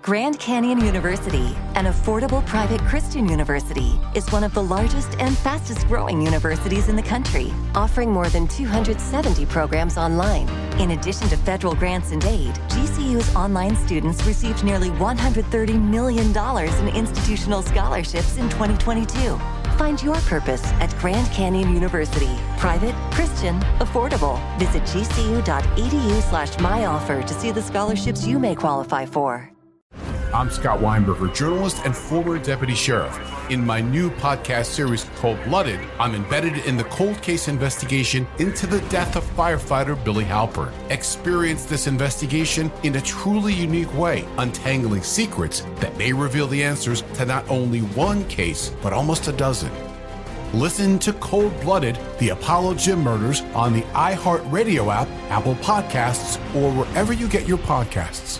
Grand Canyon University, an affordable private Christian university, is one of the largest and fastest growing universities in the country, offering more than 270 programs online. In addition to federal grants and aid, GCU's online students received nearly $130 million in institutional scholarships in 2022. Find your purpose at Grand Canyon University. Private, Christian, affordable. Visit gcu.edu/myoffer to see the scholarships you may qualify for. I'm Scott Weinberger, journalist and former deputy sheriff. In my new podcast series, Cold Blooded, I'm embedded in the cold case investigation into the death of firefighter Billy Halpern. Experience this investigation in a truly unique way, untangling secrets that may reveal the answers to not only one case, but almost a dozen. Listen to Cold Blooded, the Apollo Gym Murders on the iHeartRadio app, Apple Podcasts, or wherever you get your podcasts.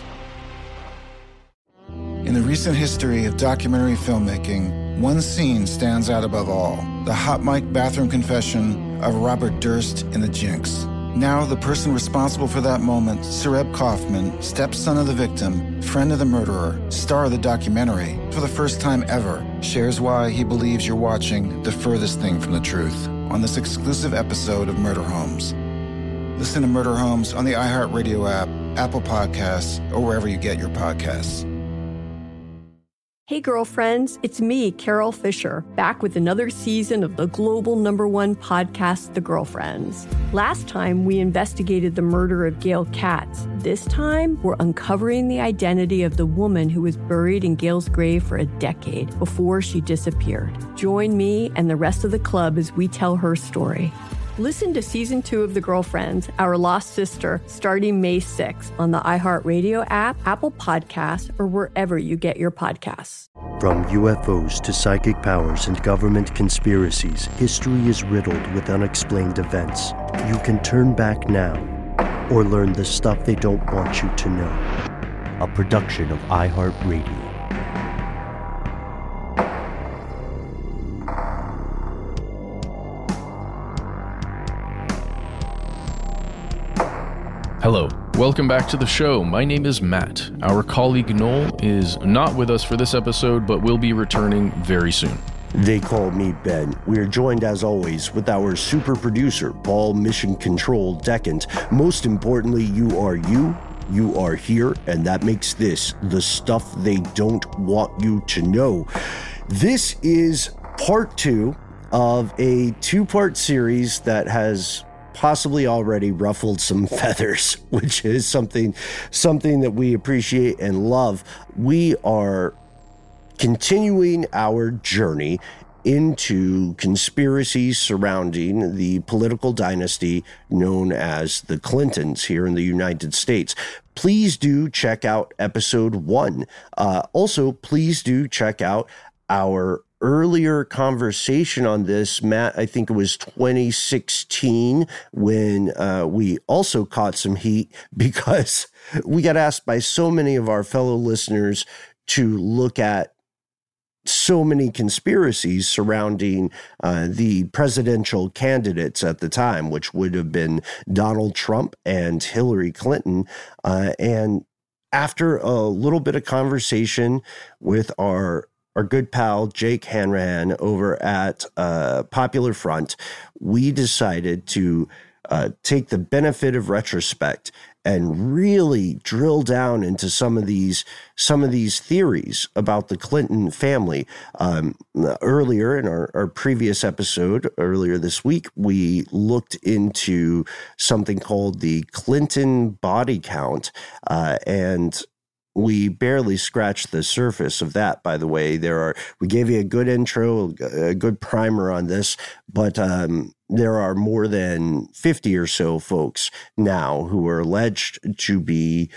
In the recent history of documentary filmmaking, one scene stands out above all: the hot mic bathroom confession of Robert Durst in The Jinx. Now, the person responsible for that moment, Sareb Kaufman, stepson of the victim, friend of the murderer, star of the documentary, for the first time ever, shares why he believes you're watching the furthest thing from the truth on this exclusive episode of Murder Homes. Listen to Murder Homes on the iHeartRadio app, Apple Podcasts, or wherever you get your podcasts. Hey girlfriends, it's me, Carol Fisher, back with another season of the global #1 podcast, The Girlfriends. Last time, we investigated the murder of Gail Katz. This time, we're uncovering the identity of the woman who was buried in Gail's grave for a decade before she disappeared. Join me and the rest of the club as we tell her story. Listen to Season 2 of The Girlfriends, Our Lost Sister, starting May 6th on the iHeartRadio app, Apple Podcasts, or wherever you get your podcasts. From UFOs to psychic powers and government conspiracies, history is riddled with unexplained events. You can turn back now or learn the stuff they don't want you to know. A production of iHeartRadio. Hello, welcome back to the show. My name is Matt. Our colleague Noel is not with us for this episode, but will be returning very soon. They call me Ben. We are joined, as always, with our super producer, Paul Mission Control Decant. Most importantly, you are here, and that makes this the stuff they don't want you to know. This is part 2 of a 2-part series that has possibly already ruffled some feathers, which is something that we appreciate and love. We are continuing our journey into conspiracies surrounding the political dynasty known as the Clintons here in the United States. Please do check out episode 1. Also, please do check out our earlier conversation on this, Matt. I think it was 2016 when we also caught some heat because we got asked by so many of our fellow listeners to look at so many conspiracies surrounding the presidential candidates at the time, which would have been Donald Trump and Hillary Clinton. And after a little bit of conversation with our good pal, Jake Hanrahan, over at Popular Front, we decided to take the benefit of retrospect and really drill down into some of these theories about the Clinton family. Earlier in our previous episode, earlier this week, we looked into something called the Clinton body count, and we barely scratched the surface of that, by the way. We gave you a good intro, a good primer on this, but there are more than 50 or so folks now who are alleged to be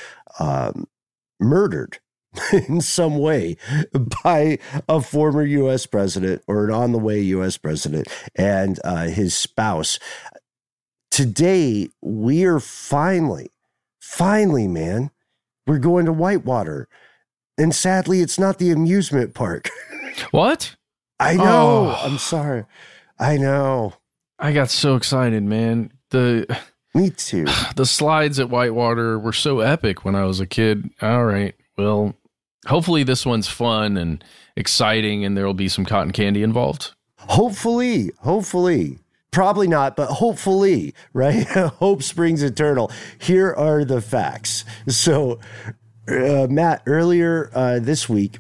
murdered in some way by a former U.S. president or an on-the-way U.S. president and his spouse. Today, we are finally, man, we're going to Whitewater. And sadly, it's not the amusement park. What? I know. Oh. I'm sorry. I know. I got so excited, man. Me too. The slides at Whitewater were so epic when I was a kid. All right. Well, Hopefully this one's fun and exciting and there'll be some cotton candy involved. Hopefully. Probably not, but hopefully, right? Hope springs eternal. Here are the facts. So, Matt, earlier this week,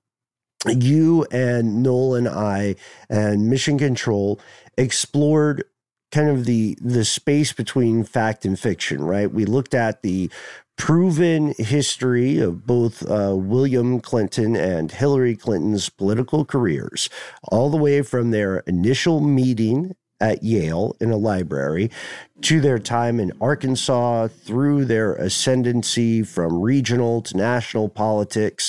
you and Noel and I and Mission Control explored kind of the space between fact and fiction, right? We looked at the proven history of both William Clinton and Hillary Clinton's political careers, all the way from their initial meeting at Yale in a library to their time in Arkansas, through their ascendancy from regional to national politics,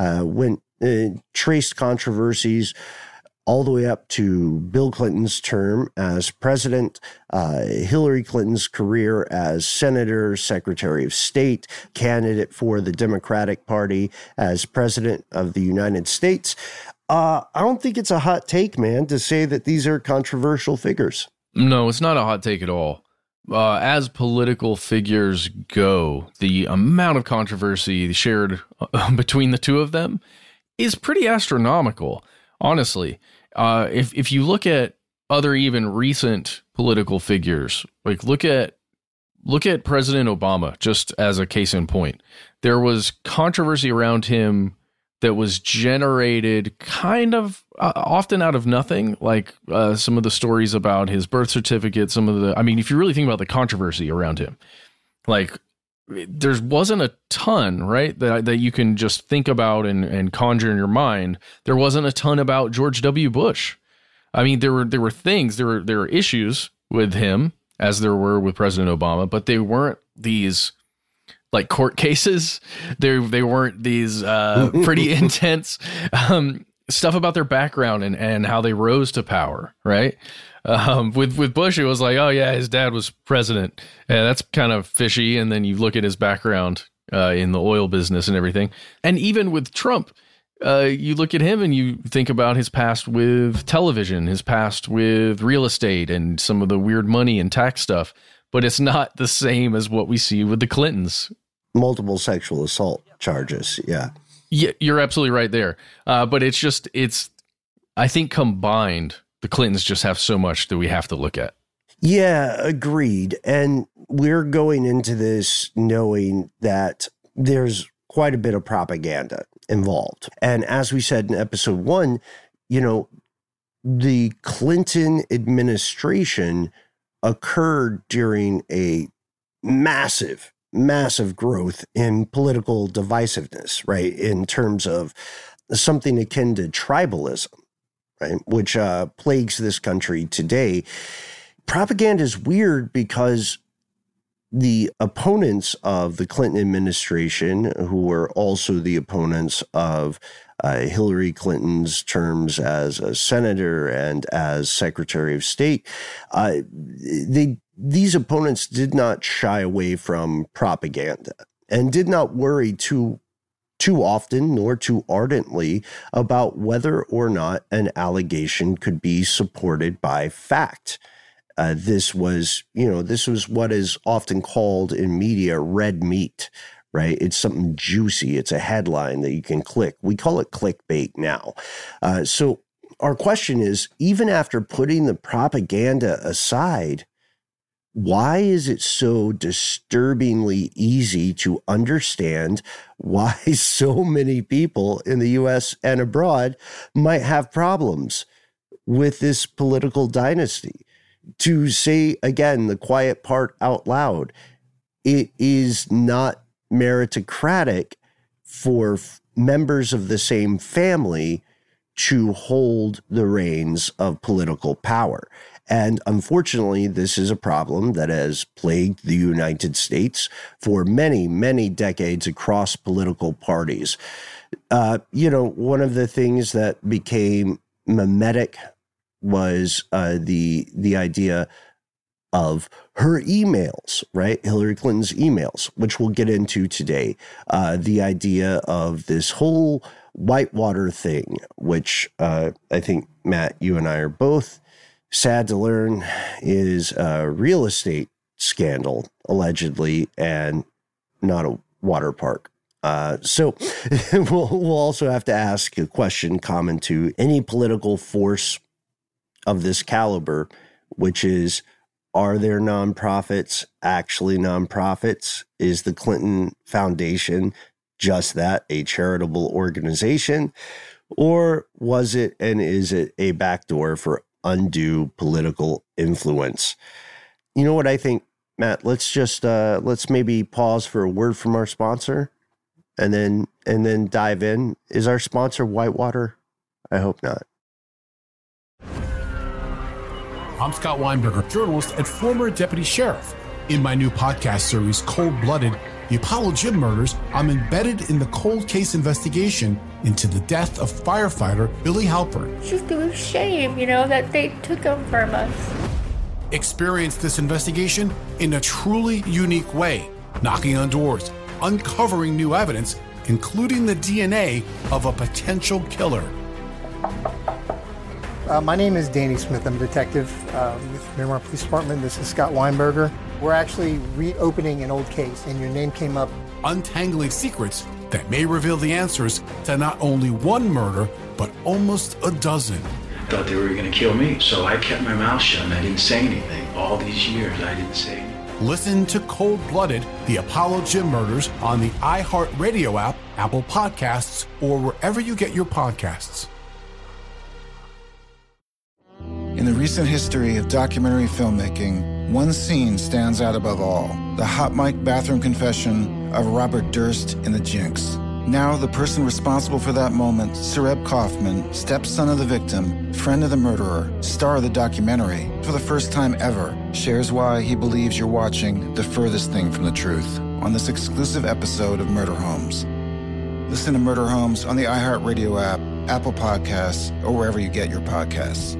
traced controversies all the way up to Bill Clinton's term as president, Hillary Clinton's career as senator, secretary of state, candidate for the Democratic Party as president of the United States. I don't think it's a hot take, man, to say that these are controversial figures. No, it's not a hot take at all. As political figures go, the amount of controversy shared between the two of them is pretty astronomical, honestly. If you look at other even recent political figures, like look at President Obama, just as a case in point. There was controversy around him that was generated kind of often out of nothing, like some of the stories about his birth certificate, if you really think about the controversy around him, like there wasn't a ton, right, that you can just think about and conjure in your mind. There wasn't a ton about George W. Bush. I mean, there were things, there were issues with him, as there were with President Obama, but they weren't these like court cases. They weren't these pretty intense stuff about their background and how they rose to power, right? With Bush, it was like, oh yeah, his dad was president. Yeah, that's kind of fishy. And then you look at his background in the oil business and everything. And even with Trump, you look at him and you think about his past with television, his past with real estate and some of the weird money and tax stuff. But it's not the same as what we see with the Clintons. Multiple sexual assault charges. Yeah. Yeah, you're absolutely right there. But I think combined, the Clintons just have so much that we have to look at. Yeah, agreed. And we're going into this knowing that there's quite a bit of propaganda involved. And as we said in episode 1, the Clinton administration occurred during a massive growth in political divisiveness, right? In terms of something akin to tribalism, right? Which plagues this country today. Propaganda is weird because the opponents of the Clinton administration, who were also the opponents of Hillary Clinton's terms as a senator and as Secretary of State, these opponents did not shy away from propaganda and did not worry too often nor too ardently about whether or not an allegation could be supported by fact. This was what is often called in media red meat, right? It's something juicy. It's a headline that you can click. We call it clickbait now. So our question is, even after putting the propaganda aside, why is it so disturbingly easy to understand why so many people in the U.S. and abroad might have problems with this political dynasty? To say, again, the quiet part out loud, it is not meritocratic for members of the same family to hold the reins of political power. And unfortunately, this is a problem that has plagued the United States for many, many decades across political parties. One of the things that became mimetic was the idea of her emails, right? Hillary Clinton's emails, which we'll get into today. The idea of this whole Whitewater thing, which I think, Matt, you and I are both sad to learn is a real estate scandal, allegedly, and not a water park. So we'll also have to ask a question common to any political force of this caliber, which is, are there nonprofits actually nonprofits? Is the Clinton Foundation just that, a charitable organization? Or was it and is it a backdoor for undue political influence? You know what I think, Matt? Let's maybe pause for a word from our sponsor and then dive in. Is our sponsor Whitewater? I hope not. I'm Scott Weinberger, journalist and former deputy sheriff. In my new podcast series, Cold Blooded, The Apollo Gym Murders, I'm embedded in the cold case investigation into the death of firefighter Billy Halpern. It's just a shame, that they took him from us. Experience this investigation in a truly unique way, knocking on doors, uncovering new evidence, including the DNA of a potential killer. My name is Danny Smith. I'm a detective with Miramar Police Department. This is Scott Weinberger. We're actually reopening an old case, and your name came up. Untangling secrets that may reveal the answers to not only one murder, but almost a dozen. I thought they were going to kill me, so I kept my mouth shut and I didn't say anything. All these years, I didn't say anything. Listen to Cold Blooded, The Apollo Gym Murders on the iHeartRadio app, Apple Podcasts, or wherever you get your podcasts. In the recent history of documentary filmmaking, one scene stands out above all: the hot mic bathroom confession of Robert Durst in The Jinx. Now, the person responsible for that moment, Sareb Kaufman, stepson of the victim, friend of the murderer, star of the documentary, for the first time ever, shares why he believes you're watching the furthest thing from the truth on this exclusive episode of Murder Homes. Listen to Murder Homes on the iHeartRadio app, Apple Podcasts, or wherever you get your podcasts.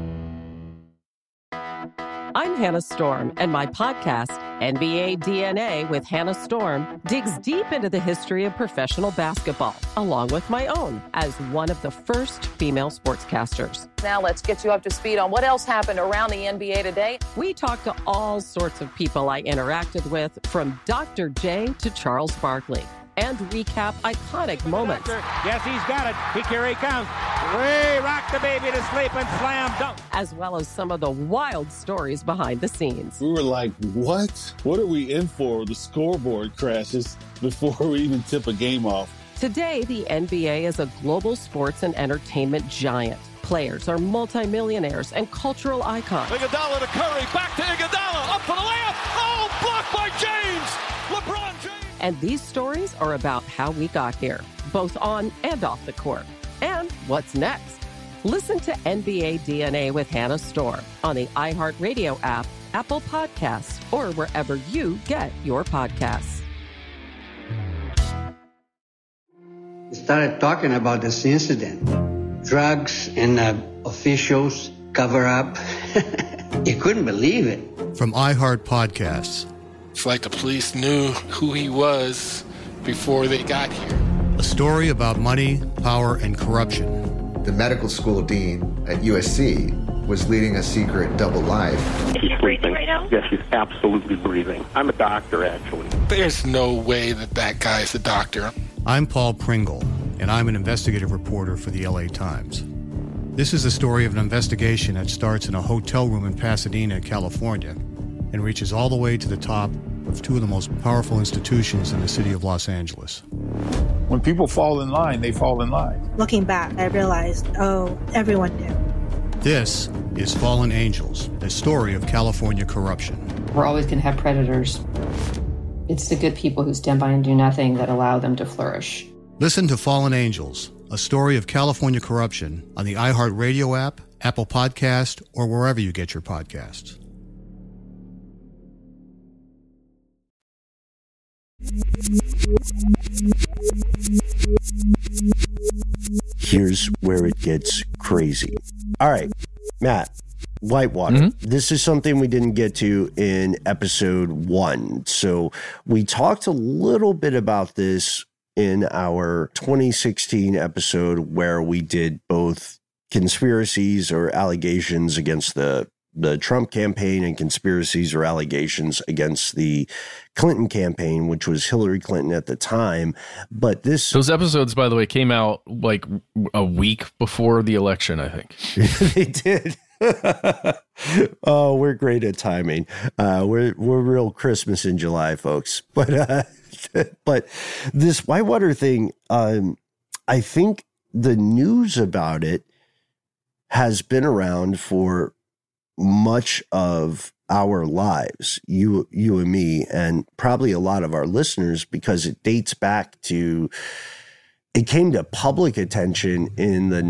I'm Hannah Storm, and my podcast, NBA DNA with Hannah Storm, digs deep into the history of professional basketball, along with my own, as one of the first female sportscasters. Now let's get you up to speed on what else happened around the NBA today. We talk to all sorts of people I interacted with, from Dr. J to Charles Barkley, and recap iconic moments. Yes, he's got it. Here he comes. Way rock the baby to sleep and slam dunk. As well as some of the wild stories behind the scenes. We were like, what? What are we in for? The scoreboard crashes before we even tip a game off. Today, the NBA is a global sports and entertainment giant. Players are multimillionaires and cultural icons. Iguodala to Curry, back to Iguodala, up for the layup. Oh, blocked by James. LeBron James. And these stories are about how we got here, both on and off the court. And what's next? Listen to NBA DNA with Hannah Storm on the iHeartRadio app, Apple Podcasts, or wherever you get your podcasts. We started talking about this incident. Drugs and officials cover up. You couldn't believe it. From iHeart Podcasts. It's like the police knew who he was before they got here. A story about money, power, and corruption. The medical school dean at USC was leading a secret double life. He's breathing right now? Yes, he's absolutely breathing. I'm a doctor, actually. There's no way that guy's a doctor. I'm Paul Pringle, and I'm an investigative reporter for the LA Times. This is the story of an investigation that starts in a hotel room in Pasadena, California, and reaches all the way to the top of two of the most powerful institutions in the city of Los Angeles. When people fall in line, they fall in line. Looking back, I realized, everyone knew. This is Fallen Angels, the story of California corruption. We're always going to have predators. It's the good people who stand by and do nothing that allow them to flourish. Listen to Fallen Angels, a story of California corruption on the iHeartRadio app, Apple Podcast, or wherever you get your podcasts. Here's where it gets crazy. All right, Matt, Whitewater. Mm-hmm. This is something we didn't get to in episode 1. So we talked a little bit about this in our 2016 episode where we did both conspiracies or allegations against the the Trump campaign and conspiracies or allegations against the Clinton campaign, which was Hillary Clinton at the time. But those episodes, by the way, came out like a week before the election, I think. They did. Oh, we're great at timing. We're real Christmas in July, folks. But this Whitewater thing, I think the news about it has been around for much of our lives, you and me, and probably a lot of our listeners, because it dates back to, it came to public attention in the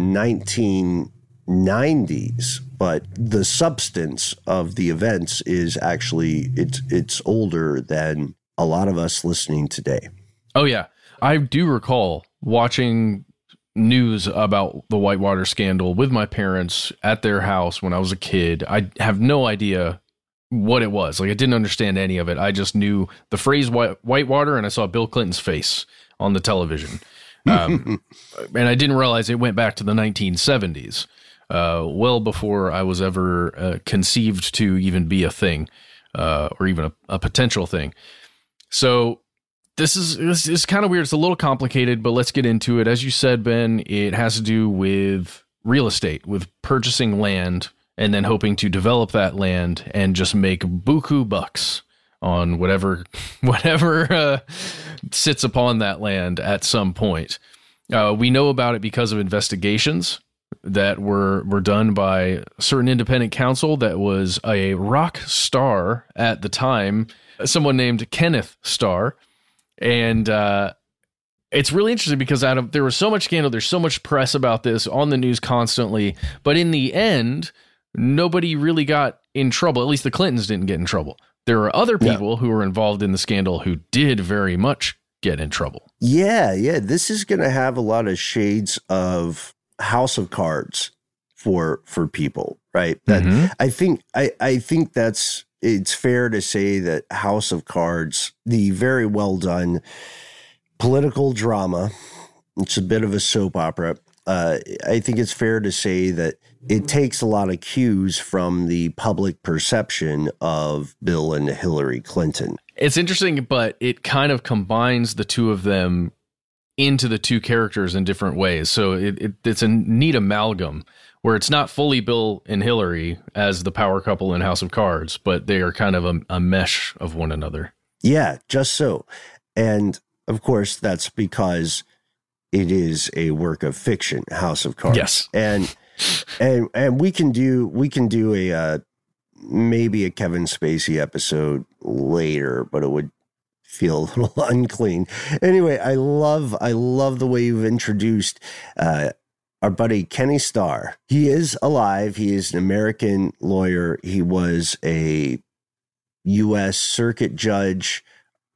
1990s, but the substance of the events is actually, it's older than a lot of us listening today. Oh yeah. I do recall watching news about the Whitewater scandal with my parents at their house when I was a kid. I have no idea what it was. Like, I didn't understand any of it. I just knew the phrase Whitewater, and I saw Bill Clinton's face on the television. And I didn't realize it went back to the 1970s, well before I was ever conceived to even be a thing, or even a potential thing. So this is kind of weird. It's a little complicated, but let's get into it. As you said, Ben, it has to do with real estate, with purchasing land and then hoping to develop that land and just make buku bucks on whatever sits upon that land at some point. We know about it because of investigations that were done by a certain independent counsel that was a rock star at the time, someone named Kenneth Starr. And it's really interesting because there was so much scandal, there's so much press about this on the news constantly, but in the end, nobody really got in trouble. At least the Clintons didn't get in trouble. There are other people who were involved in the scandal who did very much get in trouble. Yeah. This is going to have a lot of shades of House of Cards for people, right? That I think it's fair to say that House of Cards, the very well done political drama, it's a bit of a soap opera. I think it's fair to say that it takes a lot of cues from the public perception of Bill and Hillary Clinton. It's interesting, but it kind of combines the two of them into the two characters in different ways. So it's a neat amalgam where it's not fully Bill and Hillary as the power couple in House of Cards, but they are kind of a mesh of one another. Yeah, just so. And of course, that's because it is a work of fiction, House of Cards. Yes. And we can do a maybe a Kevin Spacey episode later, but it would feel a little unclean. Anyway, I love the way you've introduced our buddy Kenny Starr. He is alive. He is an American lawyer. He was a U.S. circuit judge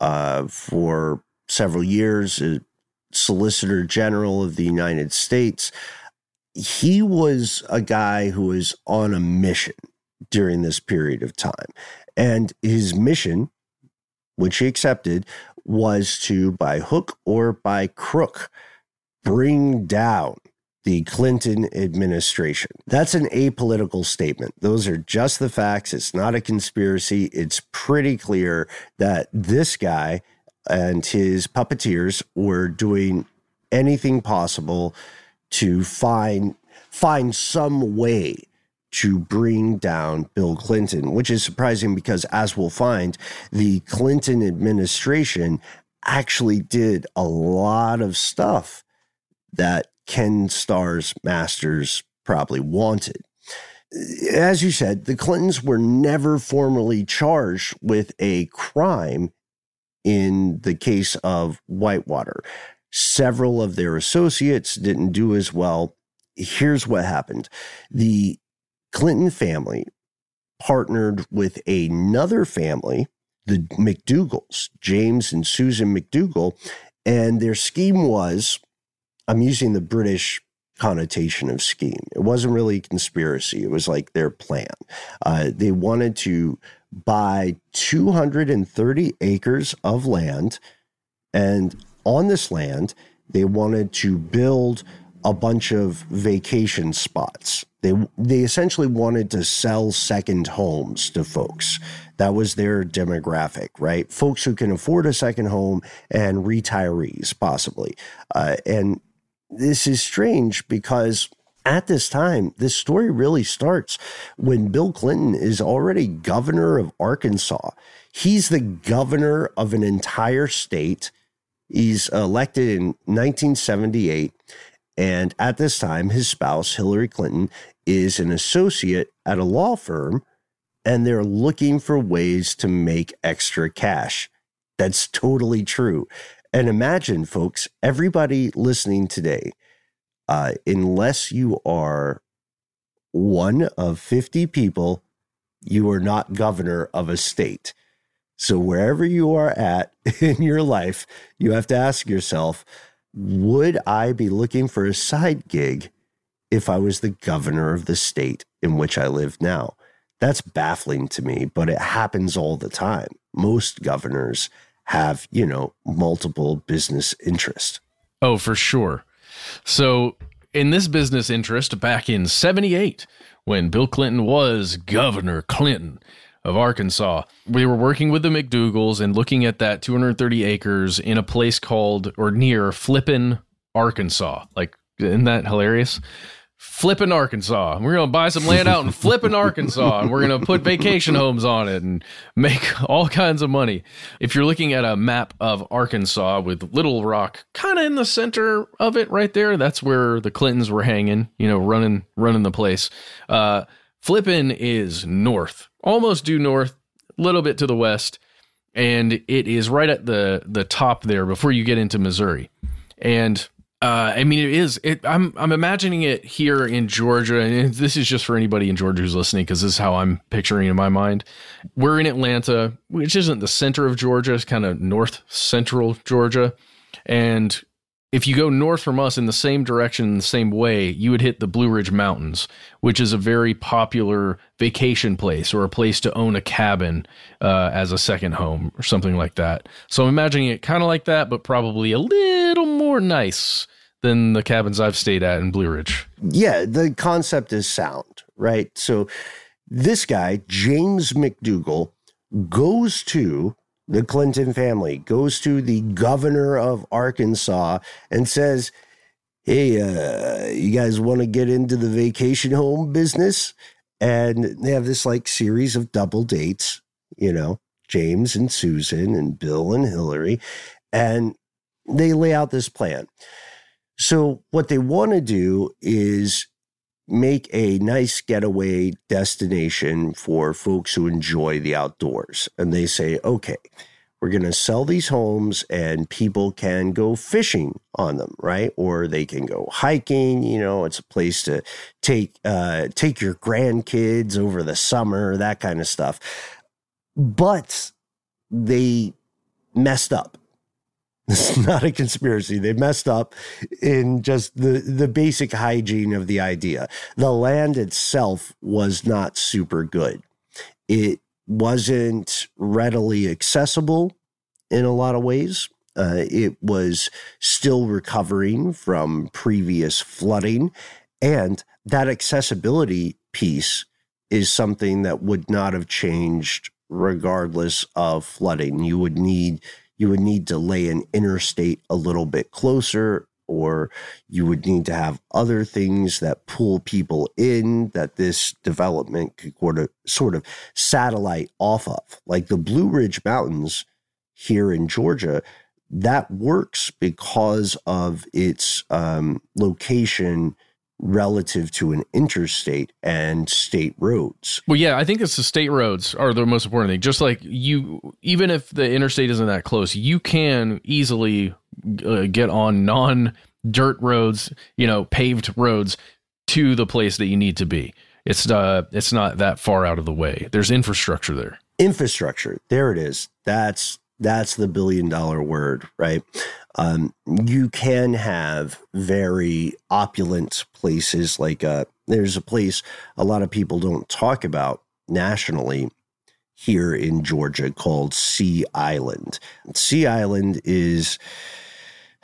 for several years, a Solicitor General of the United States. He was a guy who was on a mission during this period of time. And his mission, which he accepted, was to, by hook or by crook, bring down the Clinton administration. That's an apolitical statement. Those are just the facts. It's not a conspiracy. It's pretty clear that this guy and his puppeteers were doing anything possible to find some way to bring down Bill Clinton, which is surprising because, as we'll find, the Clinton administration actually did a lot of stuff that Ken Starr's masters probably wanted. As you said, the Clintons were never formally charged with a crime in the case of Whitewater. Several of their associates didn't do as well. Here's what happened. The Clinton family partnered with another family, the McDougalls, James and Susan McDougal, and their scheme was, I'm using the British connotation of scheme. It wasn't really a conspiracy. It was like their plan. They wanted to buy 230 acres of land, and on this land, they wanted to build a bunch of vacation spots. They essentially wanted to sell second homes to folks. That was their demographic, right? Folks who can afford a second home and retirees, possibly. And this is strange because at this time, this story really starts when Bill Clinton is already governor of Arkansas. He's the governor of an entire state. He's elected in 1978. And at this time, his spouse, Hillary Clinton, is an associate at a law firm, and they're looking for ways to make extra cash. That's totally true. And imagine, folks, everybody listening today, unless you are one of 50 people, you are not governor of a state. So wherever you are at in your life, you have to ask yourself, would I be looking for a side gig if I was the governor of the state in which I live now? That's baffling to me, but it happens all the time. Most governors have, multiple business interests. Oh, for sure. So in this business interest back in 78, when Bill Clinton was Governor Clinton of Arkansas, we were working with the McDougals and looking at that 230 acres in a place called or near Flippin, Arkansas. Like, isn't that hilarious? Flippin, Arkansas. We're going to buy some land out in Flippin, Arkansas, and we're going to put vacation homes on it and make all kinds of money. If you're looking at a map of Arkansas with Little Rock kind of in the center of it right there, that's where the Clintons were hanging, running the place. Flippin is north, almost due north, a little bit to the west, and it is right at the top there before you get into Missouri. And it is. I'm imagining it here in Georgia, and this is just for anybody in Georgia who's listening, because this is how I'm picturing it in my mind. We're in Atlanta, which isn't the center of Georgia; it's kind of north central Georgia. And if you go north from us in the same direction, the same way, you would hit the Blue Ridge Mountains, which is a very popular vacation place or a place to own a cabin as a second home or something like that. So I'm imagining it kind of like that, but probably a little more nice than the cabins I've stayed at in Blue Ridge. Yeah, the concept is sound, right? So this guy, James McDougal, goes to the Clinton family, goes to the governor of Arkansas and says, hey, you guys want to get into the vacation home business? And they have this series of double dates, James and Susan and Bill and Hillary, and they lay out this plan. So what they want to do is make a nice getaway destination for folks who enjoy the outdoors. And they say, okay, we're going to sell these homes and people can go fishing on them, right? Or they can go hiking. It's a place to take your grandkids over the summer, that kind of stuff. But they messed up. This is not a conspiracy. They messed up in just the basic hygiene of the idea. The land itself was not super good. It wasn't readily accessible in a lot of ways. It was still recovering from previous flooding. And that accessibility piece is something that would not have changed regardless of flooding. You would need to lay an interstate a little bit closer, or you would need to have other things that pull people in that this development could sort of satellite off of. Like the Blue Ridge Mountains here in Georgia, that works because of its location relative to an interstate and state roads. Well, yeah, I think it's the state roads are the most important thing. Just like even if the interstate isn't that close, you can easily get on non-dirt roads, paved roads to the place that you need to be. It's not that far out of the way. There's infrastructure there. Infrastructure. There it is. That's the billion-dollar word, right? You can have very opulent places there's a place a lot of people don't talk about nationally here in Georgia called Sea Island. Sea Island is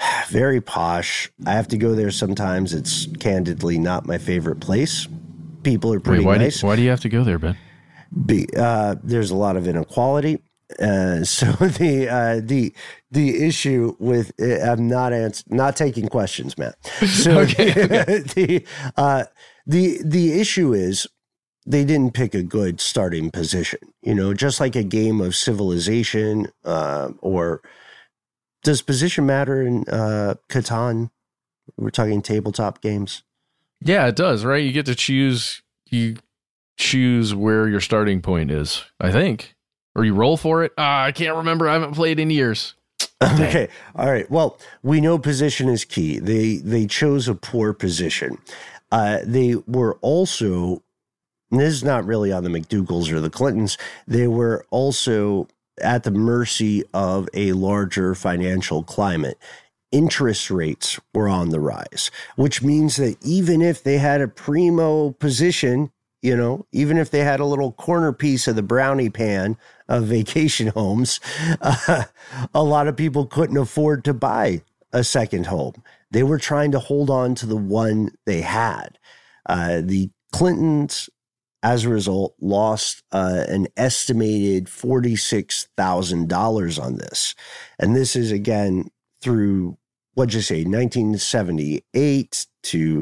Very posh. I have to go there sometimes. It's candidly not my favorite place. People are pretty nice. Why do you have to go there, Ben? There's a lot of inequality. So the issue with I'm not taking questions, Matt. So okay. the issue is they didn't pick a good starting position. You know, just like a game of Civilization, or does position matter in Catan? We're talking tabletop games. Yeah, it does, right? You get to choose. You choose where your starting point is, I think. Or you roll for it? I can't remember. I haven't played in years. Okay. All right. Well, we know position is key. They chose a poor position. They were also, and this is not really on the McDougalls or the Clintons, they were also at the mercy of a larger financial climate. Interest rates were on the rise, which means that even if they had a primo position, you know, even if they had a little corner piece of the brownie pan of vacation homes, a lot of people couldn't afford to buy a second home. They were trying to hold on to the one they had. The Clintons, as a result, lost an estimated $46,000 on this. And this is, again, through, what'd you say, 1978 to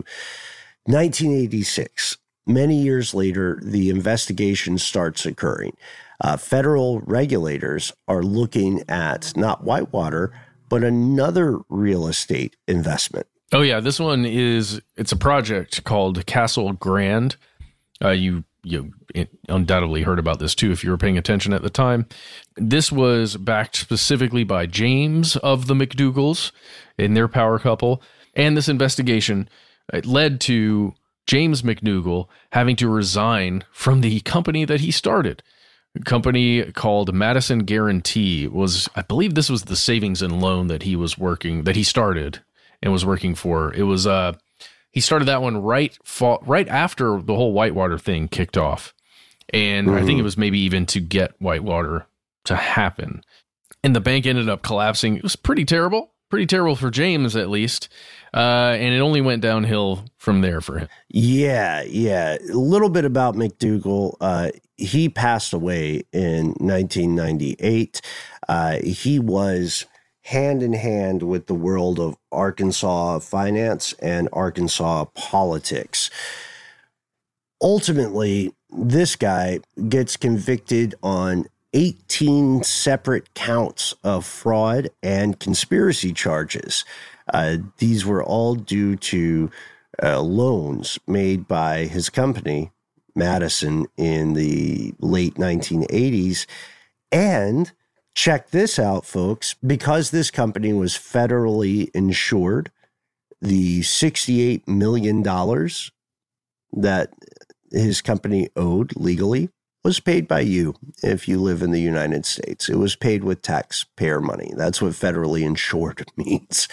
1986. Many years later, the investigation starts occurring. Federal regulators are looking at not Whitewater, but another real estate investment. Oh, yeah. This one it's a project called Castle Grand. You undoubtedly heard about this, too, if you were paying attention at the time. This was backed specifically by James of the McDougalls and their power couple. And this investigation led to James McDougal having to resign from the company that he started. A company called Madison Guarantee I believe this was the savings and loan that he started and was working for. It was, he started that one right after the whole Whitewater thing kicked off. And I think it was maybe even to get Whitewater to happen. And the bank ended up collapsing. It was pretty terrible for James, at least. And it only went downhill from there for him. Yeah. A little bit about McDougal. He passed away in 1998. He was hand in hand with the world of Arkansas finance and Arkansas politics. Ultimately, this guy gets convicted on 18 separate counts of fraud and conspiracy charges. These were all due to loans made by his company, Madison, in the late 1980s. And check this out, folks, because this company was federally insured, the $68 million that his company owed legally was paid by you if you live in the United States. It was paid with taxpayer money. That's what federally insured means.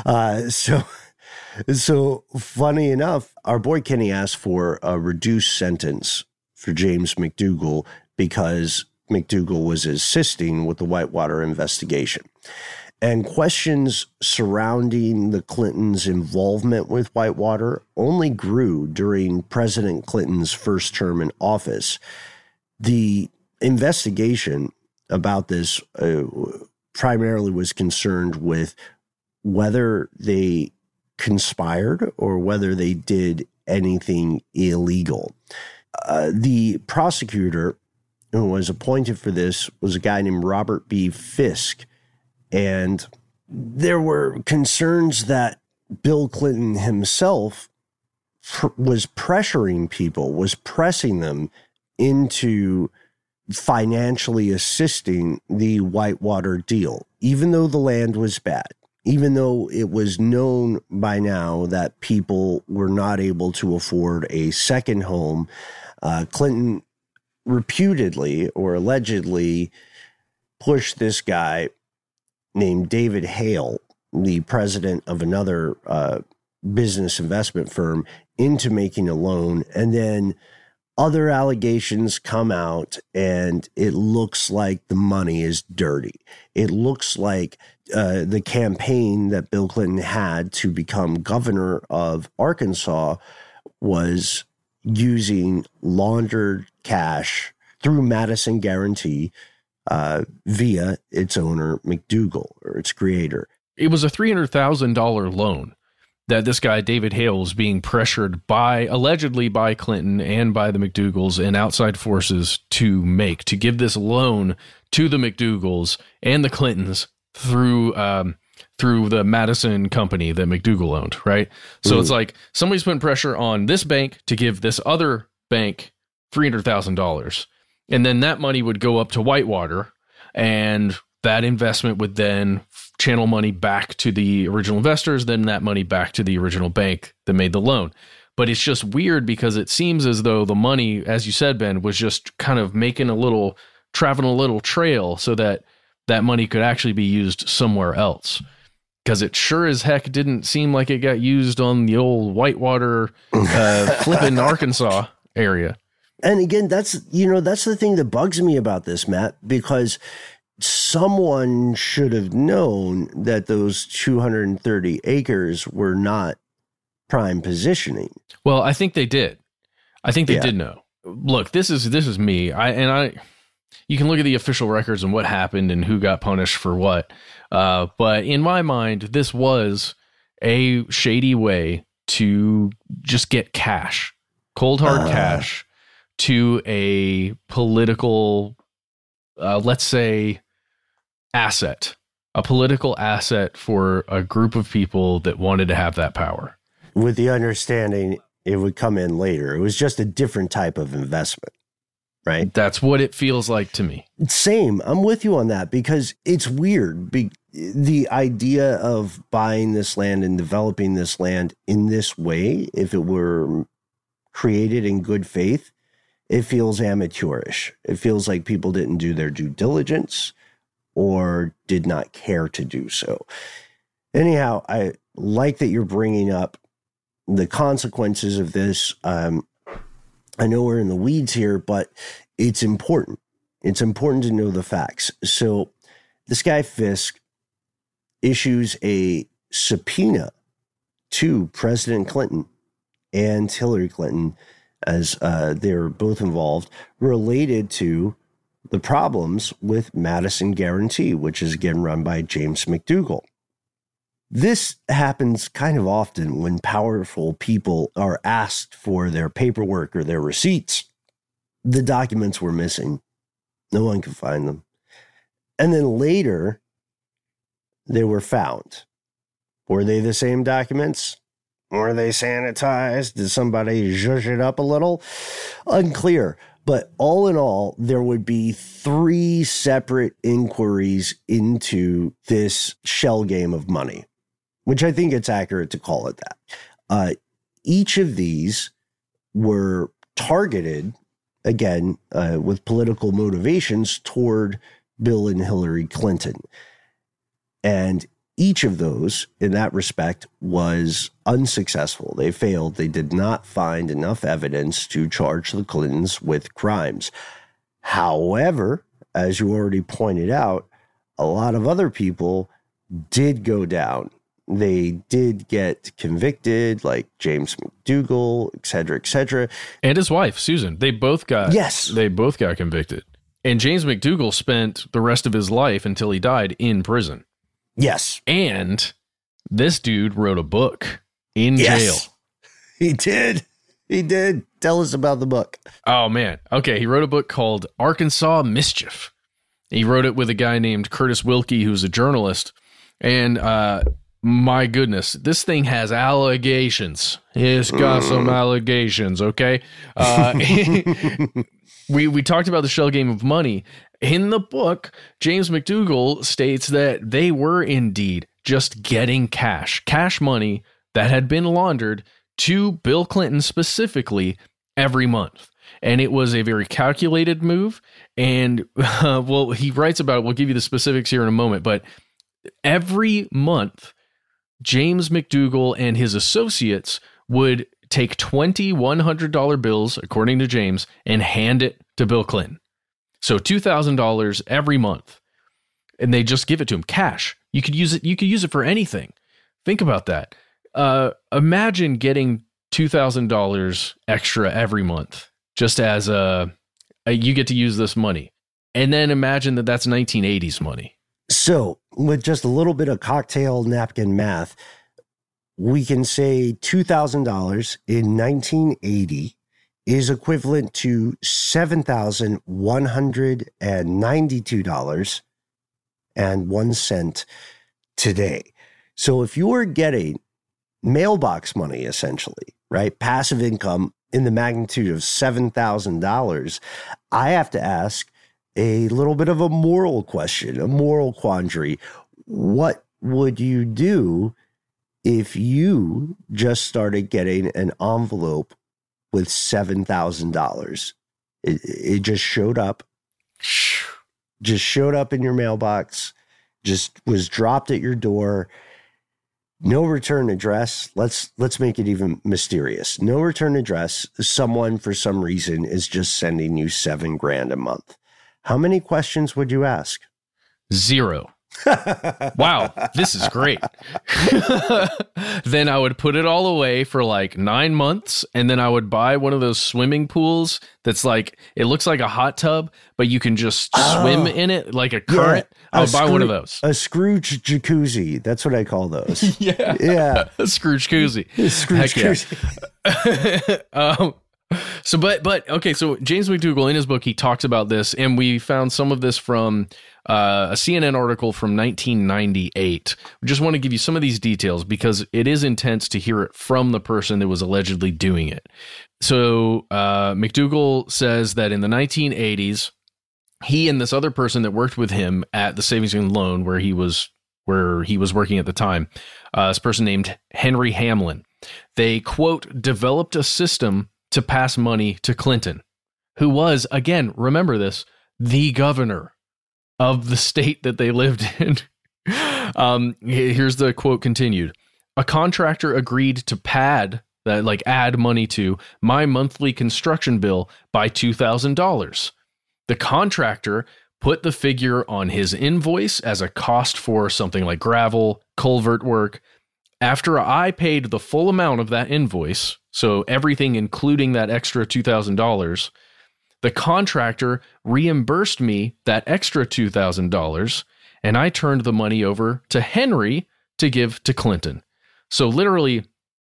So funny enough, our boy Kenny asked for a reduced sentence for James McDougal because McDougal was assisting with the Whitewater investigation. And questions surrounding the Clintons' involvement with Whitewater only grew during President Clinton's first term in office. The investigation about this primarily was concerned with whether they conspired or whether they did anything illegal. The prosecutor who was appointed for this was a guy named Robert B. Fisk. And there were concerns that Bill Clinton himself was pressuring people, was pressing them into financially assisting the Whitewater deal, even though the land was bad, even though it was known by now that people were not able to afford a second home. Clinton reputedly or allegedly pushed this guy named David Hale, the president of another business investment firm, into making a loan. And then other allegations come out and it looks like the money is dirty. It looks like the campaign that Bill Clinton had to become governor of Arkansas was using laundered cash through Madison Guaranty via its owner, McDougal, or its creator. It was a $300,000 loan that this guy, David Hale, was being pressured allegedly by Clinton and by the McDougals and outside forces to give this loan to the McDougals and the Clintons through the Madison company that McDougal owned, right? So It's like somebody's putting pressure on this bank to give this other bank $300,000. And then that money would go up to Whitewater, and that investment would then channel money back to the original investors, then that money back to the original bank that made the loan. But it's just weird because it seems as though the money, as you said, Ben, was just kind of traveling a little trail so that that money could actually be used somewhere else. Because it sure as heck didn't seem like it got used on the old Whitewater, flipping Arkansas area. And again, that's the thing that bugs me about this, Matt, because someone should have known that those 230 acres were not prime positioning. Well, I think they did. I think they did know. Look, this is me. You can look at the official records and what happened and who got punished for what. But in my mind, this was a shady way to just get cash, cold hard cash, to a political, let's say, asset, a political asset for a group of people that wanted to have that power. With the understanding it would come in later. It was just a different type of investment, right? That's what it feels like to me. Same. I'm with you on that because it's weird. The idea of buying this land and developing this land in this way, if it were created in good faith, it feels amateurish. It feels like people didn't do their due diligence or did not care to do so. Anyhow, I like that you're bringing up the consequences of this. I know we're in the weeds here, but it's important. It's important to know the facts. So this guy Fisk issues a subpoena to President Clinton and Hillary Clinton, as they're both involved, related to the problems with Madison Guaranty, which is again run by James McDougal. This happens kind of often when powerful people are asked for their paperwork or their receipts. The documents were missing. No one could find them. And then later, they were found. Were they the same documents? Were they sanitized? Did somebody zhuzh it up a little? Unclear. But all in all, there would be 3 separate inquiries into this shell game of money, which I think it's accurate to call it that. Each of these were targeted, again, with political motivations toward Bill and Hillary Clinton. And each of those, in that respect, was unsuccessful. They failed. They did not find enough evidence to charge the Clintons with crimes. However, as you already pointed out, a lot of other people did go down. They did get convicted, like James McDougal, et cetera, et cetera. And his wife, Susan. They both got convicted. And James McDougal spent the rest of his life until he died in prison. Yes. And this dude wrote a book in jail. He did. He did. Tell us about the book. Oh, man. Okay. He wrote a book called Arkansas Mischief. He wrote it with a guy named Curtis Wilkie, who's a journalist. And my goodness, this thing has allegations. It's got some allegations, okay? We talked about the shell game of money. In the book, James McDougal states that they were indeed just getting cash money that had been laundered to Bill Clinton specifically every month. And it was a very calculated move. And, well, he writes about it. We'll give you the specifics here in a moment. But every month, James McDougal and his associates would take 20 $100 bills, according to James, and hand it to Bill Clinton. So $2,000 every month. And they just give it to him cash. You could use it for anything. Think about that. Imagine getting $2,000 extra every month just as you get to use this money. And then imagine that that's 1980s money. So with just a little bit of cocktail napkin math, we can say $2,000 in 1980 is equivalent to $7,192.01 today. So if you're getting mailbox money, essentially, right, passive income in the magnitude of $7,000, I have to ask a little bit of a moral question, a moral quandary. What would you do if you just started getting an envelope with $7,000? It just showed up in your mailbox, just was dropped at your door. No return address. Let's make it even mysterious. No return address. Someone for some reason is just sending you $7,000 a month. How many questions would you ask? 0. Wow, this is great. Then I would put it all away for like 9 months, and then I would buy one of those swimming pools that's like, it looks like a hot tub, but you can just swim in it like a current. Yeah, I would buy one of those. A Scrooge jacuzzi. That's what I call those. Yeah. A Scrooge jacuzzi. Scrooge jacuzzi. So James McDougall, in his book, he talks about this, and we found some of this from a CNN article from 1998. We just want to give you some of these details because it is intense to hear it from the person that was allegedly doing it. So McDougall says that in the 1980s, he and this other person that worked with him at the Savings and Loan, where he was working at the time, this person named Henry Hamlin, they, quote, developed a system to pass money to Clinton, who was, again, remember this, the governor of the state that they lived in. Here's the quote continued. A contractor agreed to add money to my monthly construction bill by $2,000. The contractor put the figure on his invoice as a cost for something like gravel, culvert work. After I paid the full amount of that invoice, so everything including that extra $2,000, the contractor reimbursed me that extra $2,000, and I turned the money over to Henry to give to Clinton. So literally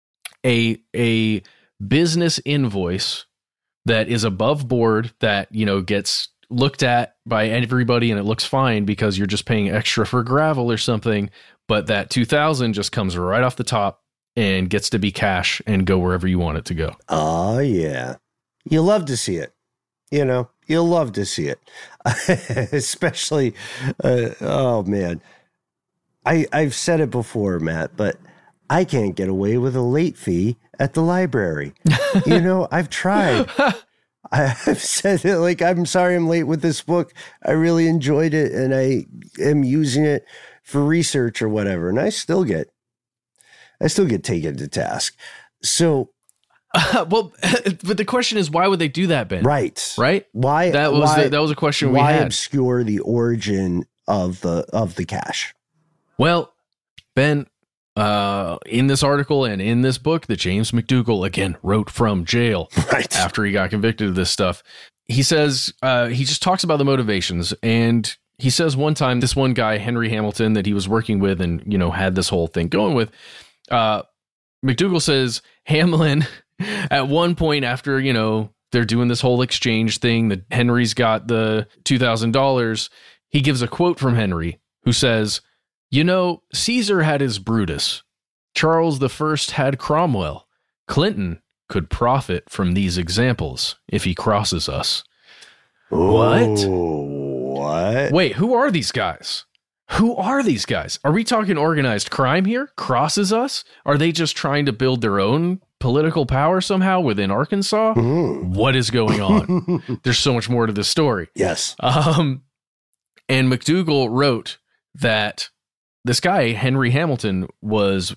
a business invoice that is above board that, gets looked at by everybody and it looks fine because you're just paying extra for gravel or something. But that $2,000 just comes right off the top and gets to be cash and go wherever you want it to go. Oh, yeah. You love to see it. You'll love to see it. Especially, oh, man. I've said it before, Matt, but I can't get away with a late fee at the library. I've tried. I've said it like, I'm sorry I'm late with this book. I really enjoyed it, and I am using it for research or whatever, and I still get taken to task. So, but the question is, why would they do that, Ben? Right. Why? That was a question we had. Why obscure the origin of the cash? Well, Ben, in this article and in this book that James McDougall again wrote from jail after he got convicted of this stuff, he says he just talks about the motivations. And he says one time, this one guy, Henry Hamilton, that he was working with and, had this whole thing going with, McDougall says Hamlin at one point after, they're doing this whole exchange thing that Henry's got the $2,000. He gives a quote from Henry who says, Caesar had his Brutus. Charles I had Cromwell. Clinton could profit from these examples if he crosses us. What? Wait, who are these guys? Are we talking organized crime here? Crosses us? Are they just trying to build their own political power somehow within Arkansas? What is going on? There's so much more to this story. Yes. And McDougall wrote that this guy, Henry Hamilton, was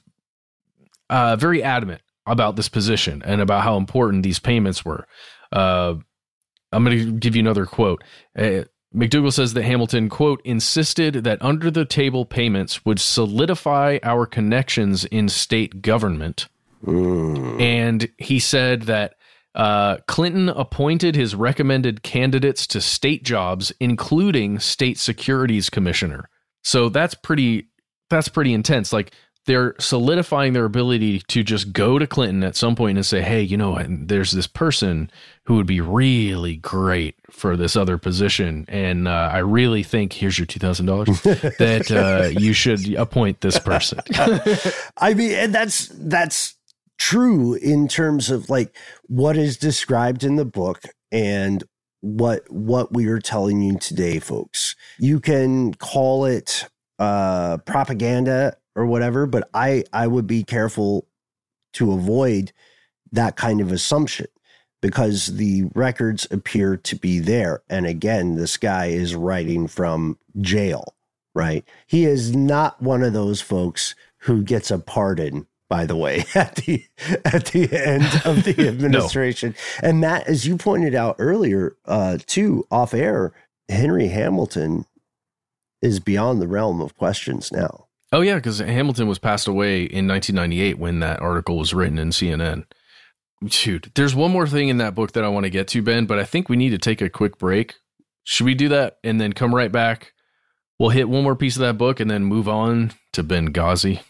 very adamant about this position and about how important these payments were. I'm going to give you another quote. McDougal says that Hamilton, quote, insisted that under-the-table payments would solidify our connections in state government. And he said that Clinton appointed his recommended candidates to state jobs, including state securities commissioner. So that's pretty intense. Like, they're solidifying their ability to just go to Clinton at some point and say, hey, you know, there's this person who would be really great for this other position. And I really think, here's your $2,000, that you should appoint this person. I mean, and that's true in terms of like what is described in the book and what we are telling you today, folks. You can call it propaganda or whatever, but I would be careful to avoid that kind of assumption because the records appear to be there. And again, this guy is writing from jail, right? He is not one of those folks who gets a pardon, by the way, at the end of the administration. No. And Matt, as you pointed out earlier, too, off air, Henry Hamilton is beyond the realm of questions now. Oh, yeah, because Hamilton was passed away in 1998 when that article was written in CNN. Shoot, there's one more thing in that book that I want to get to, Ben, but I think we need to take a quick break. Should we do that and then come right back? We'll hit one more piece of that book and then move on to Benghazi.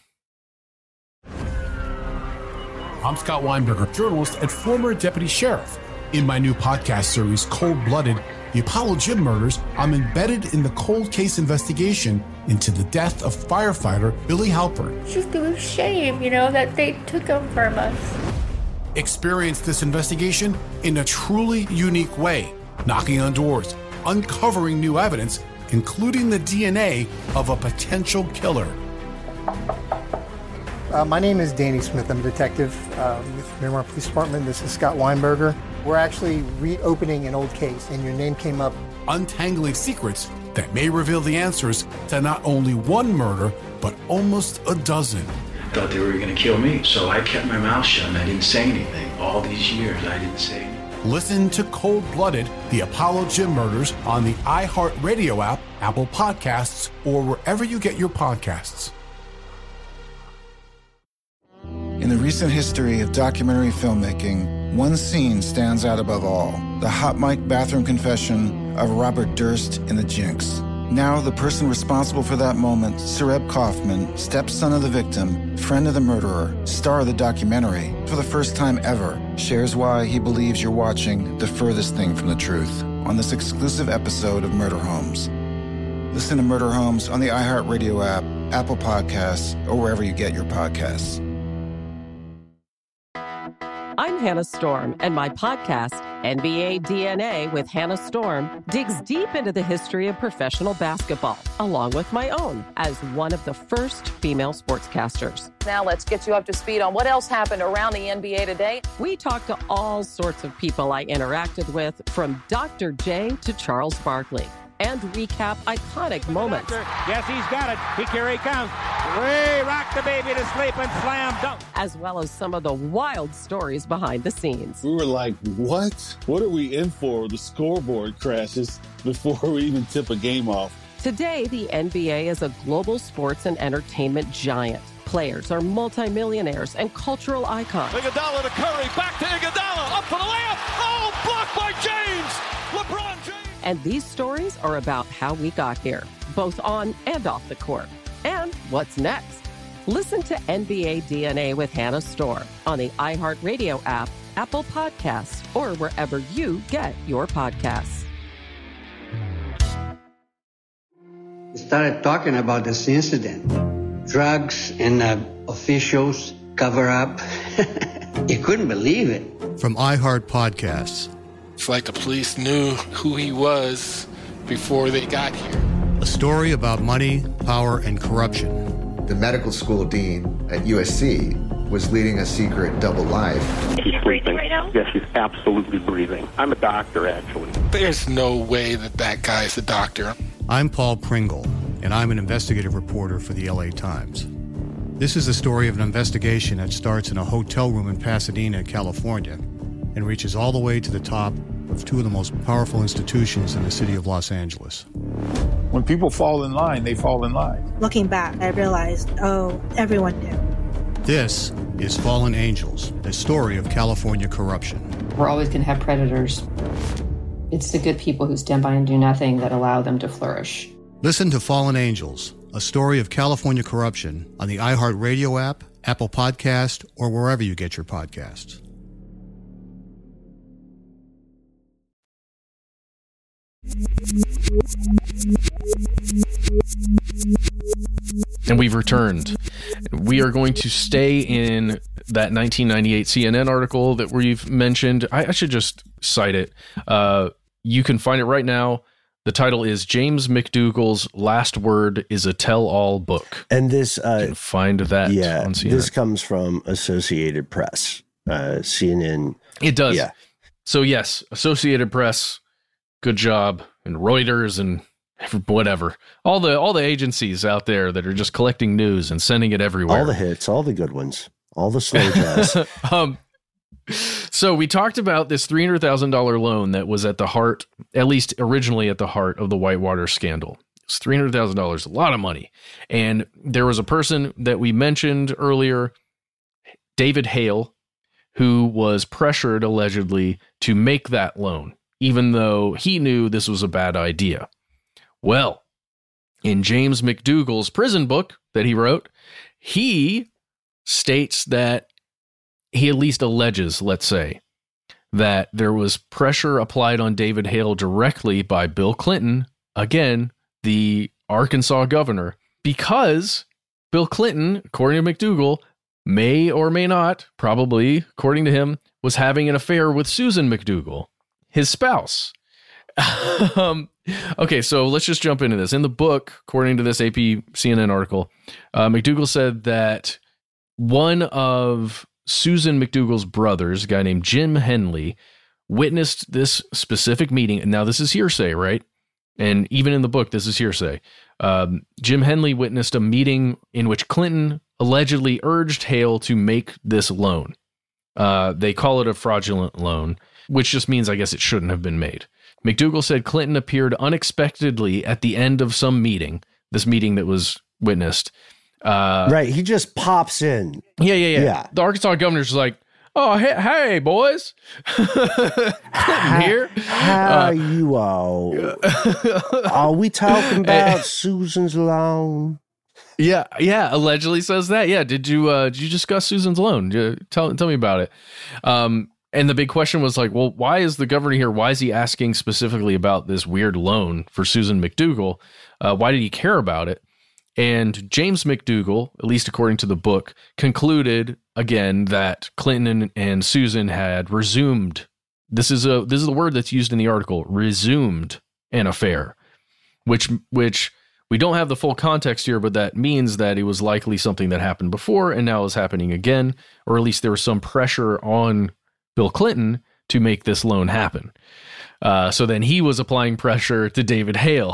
I'm Scott Weinberger, journalist and former deputy sheriff. In my new podcast series, Cold Blooded, The Apollo Gym Murders, I'm embedded in the cold case investigation into the death of firefighter Billy Halpern. It's just a shame, you know, that they took him from us. Experience this investigation in a truly unique way, knocking on doors, uncovering new evidence, including the DNA of a potential killer. My name is Danny Smith. I'm a detective with Miramar Police Department. This is Scott Weinberger. We're actually reopening an old case, and your name came up. Untangling secrets that may reveal the answers to not only one murder, but almost a dozen. I thought they were going to kill me, so I kept my mouth shut and I didn't say anything. All these years, I didn't say anything. Listen to Cold Blooded, The Apollo Gym Murders on the iHeartRadio app, Apple Podcasts, or wherever you get your podcasts. In the recent history of documentary filmmaking, one scene stands out above all: the hot mic bathroom confession of Robert Durst in The Jinx. Now, the person responsible for that moment, Sareb Kaufman, stepson of the victim, friend of the murderer, star of the documentary, for the first time ever, shares why he believes you're watching the furthest thing from the truth on this exclusive episode of Murder Homes. Listen to Murder Homes on the iHeartRadio app, Apple Podcasts, or wherever you get your podcasts. I'm Hannah Storm, and my podcast, NBA DNA with Hannah Storm, digs deep into the history of professional basketball, along with my own, as one of the first female sportscasters. Now let's get you up to speed on what else happened around the NBA today. We talk to all sorts of people I interacted with, from Dr. J to Charles Barkley, and recap iconic moments. Yes, he's got it. Here he comes. Way rock the baby to sleep and slam dunk. As well as some of the wild stories behind the scenes. We were like, what? What are we in for? The scoreboard crashes before we even tip a game off. Today, the NBA is a global sports and entertainment giant. Players are multimillionaires and cultural icons. Iguodala to Curry, back to Iguodala, up for the layup. Oh, blocked by James. LeBron James. And these stories are about how we got here, both on and off the court. And what's next? Listen to NBA DNA with Hannah Storm on the iHeartRadio app, Apple Podcasts, or wherever you get your podcasts. We started talking about this incident. Drugs and officials cover up. You couldn't believe it. From iHeart Podcasts. It's like the police knew who he was before they got here. A story about money, power, and corruption. The medical school dean at USC was leading a secret double life. She's sleeping right now? Yes, she's absolutely breathing. I'm a doctor, actually. There's no way that guy's a doctor. I'm Paul Pringle, and I'm an investigative reporter for the LA Times. This is the story of an investigation that starts in a hotel room in Pasadena, California, and reaches all the way to the top of two of the most powerful institutions in the city of Los Angeles. When people fall in line, they fall in line. Looking back, I realized, everyone knew. This is Fallen Angels, a story of California corruption. We're always going to have predators. It's the good people who stand by and do nothing that allow them to flourish. Listen to Fallen Angels, a story of California corruption on the iHeartRadio app, Apple Podcast, or wherever you get your podcasts. And we've returned. We are going to stay in that 1998 CNN article that we've mentioned. I should just cite it. You can find it right now. The title is James McDougal's Last Word is a Tell-All Book. And this... you can find that on CNN. This comes from Associated Press. CNN... It does. Yeah. So yes, Associated Press, good job. And Reuters and whatever. All the agencies out there that are just collecting news and sending it everywhere. All the hits, all the good ones. All the slow jazz. So we talked about this $300,000 loan that was at the heart, at least originally at the heart of the Whitewater scandal. It's $300,000, a lot of money. And there was a person that we mentioned earlier, David Hale, who was pressured allegedly to make that loan, even though he knew this was a bad idea. Well, in James McDougal's prison book that he wrote, he states that he at least alleges, let's say, that there was pressure applied on David Hale directly by Bill Clinton, again, the Arkansas governor, because Bill Clinton, according to McDougal, may or may not, probably, according to him, was having an affair with Susan McDougal, his spouse. Okay, so let's just jump into this. In the book, according to this AP CNN article, McDougal said that one of Susan McDougal's brothers, a guy named Jim Henley, witnessed this specific meeting. And now this is hearsay, right? And even in the book, this is hearsay. Jim Henley witnessed a meeting in which Clinton allegedly urged Hale to make this loan. They call it a fraudulent loan, which just means, I guess, it shouldn't have been made. McDougal said Clinton appeared unexpectedly at the end of some meeting, this meeting that was witnessed. Right, he just pops in. Yeah. The Arkansas governor's like, oh, hey, boys. Clinton here. How you all? Are we talking about Susan's loan? Yeah, allegedly says that. Yeah, did you discuss Susan's loan? Tell me about it. And the big question was like, well, why is the governor here? Why is he asking specifically about this weird loan for Susan McDougal? Why did he care about it? And James McDougal, at least according to the book, concluded again that Clinton and Susan had resumed. This is the word that's used in the article, resumed an affair, which we don't have the full context here, but that means that it was likely something that happened before and now is happening again, or at least there was some pressure on Bill Clinton to make this loan happen. So then he was applying pressure to David Hale.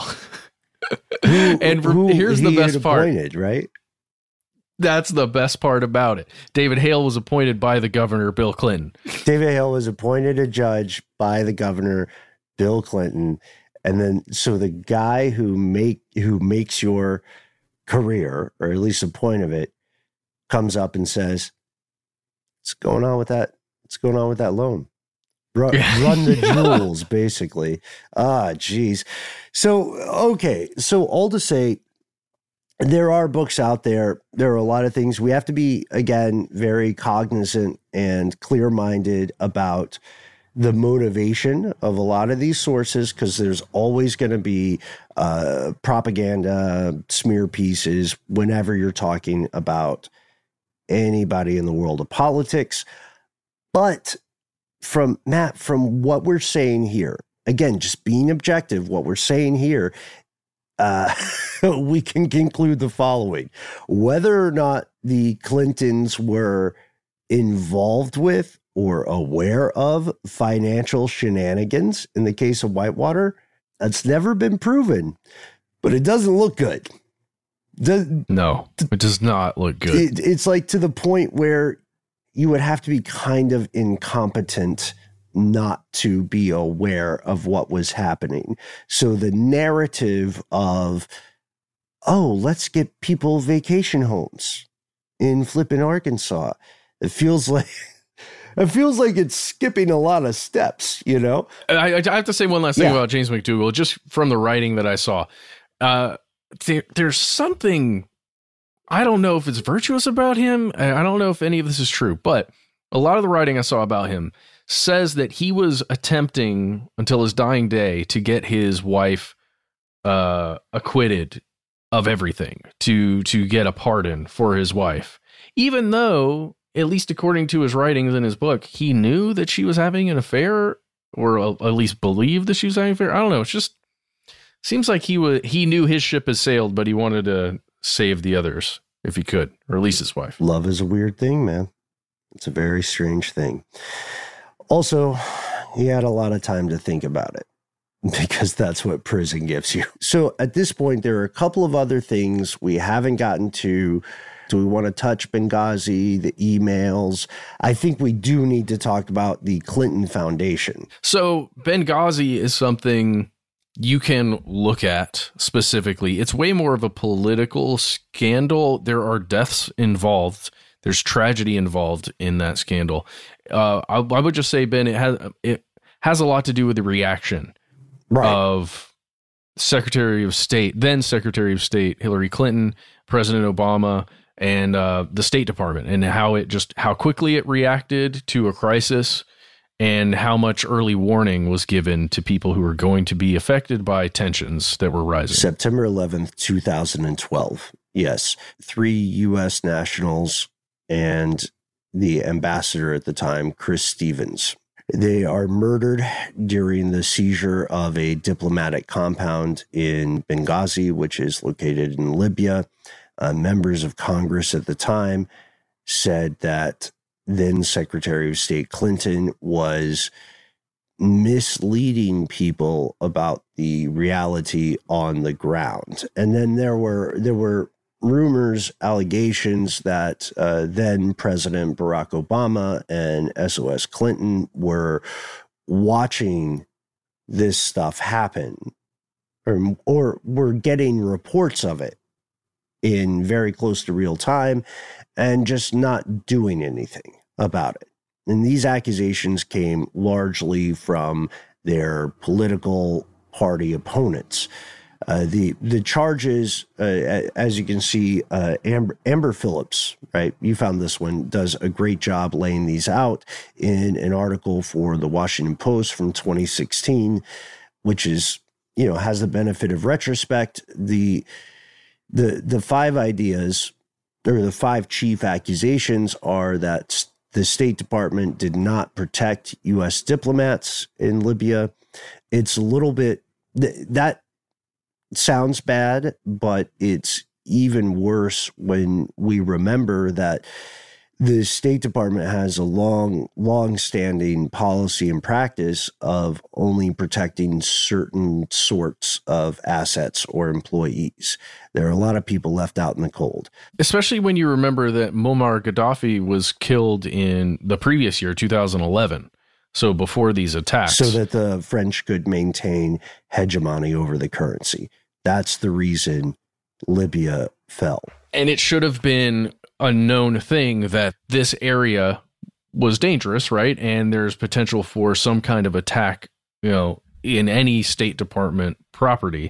Here's the best part, right? That's the best part about it. David Hale was appointed by the governor, Bill Clinton. David Hale was appointed a judge by the governor, Bill Clinton. And then, so the guy who makes your career, or at least a point of it, comes up and says, what's going on with that? What's going on with that loan? Run the jewels, basically. Geez. So, okay. So all to say, there are books out there. There are a lot of things. We have to be, again, very cognizant and clear-minded about the motivation of a lot of these sources, because there's always going to be propaganda, smear pieces, whenever you're talking about anybody in the world of politics. But from what we're saying here, again, just being objective, what we're saying here, we can conclude the following. Whether or not the Clintons were involved with or aware of financial shenanigans in the case of Whitewater, that's never been proven, but it doesn't look good. No, it does not look good. It's like to the point where you would have to be kind of incompetent not to be aware of what was happening. So the narrative of, oh, let's get people vacation homes in flippin' Arkansas, it feels like it's skipping a lot of steps, you know? I have to say one last thing about James McDougal, just from the writing that I saw. There's something, I don't know if it's virtuous about him. I don't know if any of this is true, but a lot of the writing I saw about him says that he was attempting until his dying day to get his wife acquitted of everything, to get a pardon for his wife, even though, at least according to his writings in his book, he knew that she was having an affair, or at least believed that she was having an affair. I don't know. It's just seems like he knew his ship has sailed, but he wanted to save the others if he could, or at least his wife. Love is a weird thing, man. It's a very strange thing. Also, he had a lot of time to think about it, because that's what prison gives you. So at this point, there are a couple of other things we haven't gotten to. Do we want to touch Benghazi, the emails? I think we do need to talk about the Clinton Foundation. So Benghazi is something you can look at specifically. It's way more of a political scandal. There are deaths involved. There's tragedy involved in that scandal. I would just say, Ben, it has a lot to do with the reaction of then Secretary of State Hillary Clinton, President Obama, and the State Department, and how quickly it reacted to a crisis, and how much early warning was given to people who were going to be affected by tensions that were rising. September 11th, 2012. Yes. 3 U.S. nationals and the ambassador at the time, Chris Stevens. They are murdered during the seizure of a diplomatic compound in Benghazi, which is located in Libya. Members of Congress at the time said that then Secretary of State Clinton was misleading people about the reality on the ground. And then there were rumors, allegations that then President Barack Obama and SOS Clinton were watching this stuff happen, or were getting reports of it in very close to real time and just not doing anything about it. And these accusations came largely from their political party opponents. The charges, as you can see, Amber Phillips, right? You found this one, does a great job laying these out in an article for the Washington Post from 2016, which is, has the benefit of retrospect. The 5 ideas, or the 5 chief accusations, are that the State Department did not protect U.S. diplomats in Libya. It's a little bit, that sounds bad, but it's even worse when we remember that the State Department has a long-standing policy and practice of only protecting certain sorts of assets or employees. There are a lot of people left out in the cold. Especially when you remember that Muammar Gaddafi was killed in the previous year, 2011. So before these attacks. So that the French could maintain hegemony over the currency. That's the reason Libya fell. And it should have been a known thing that this area was dangerous, right? And there's potential for some kind of attack, in any State Department property.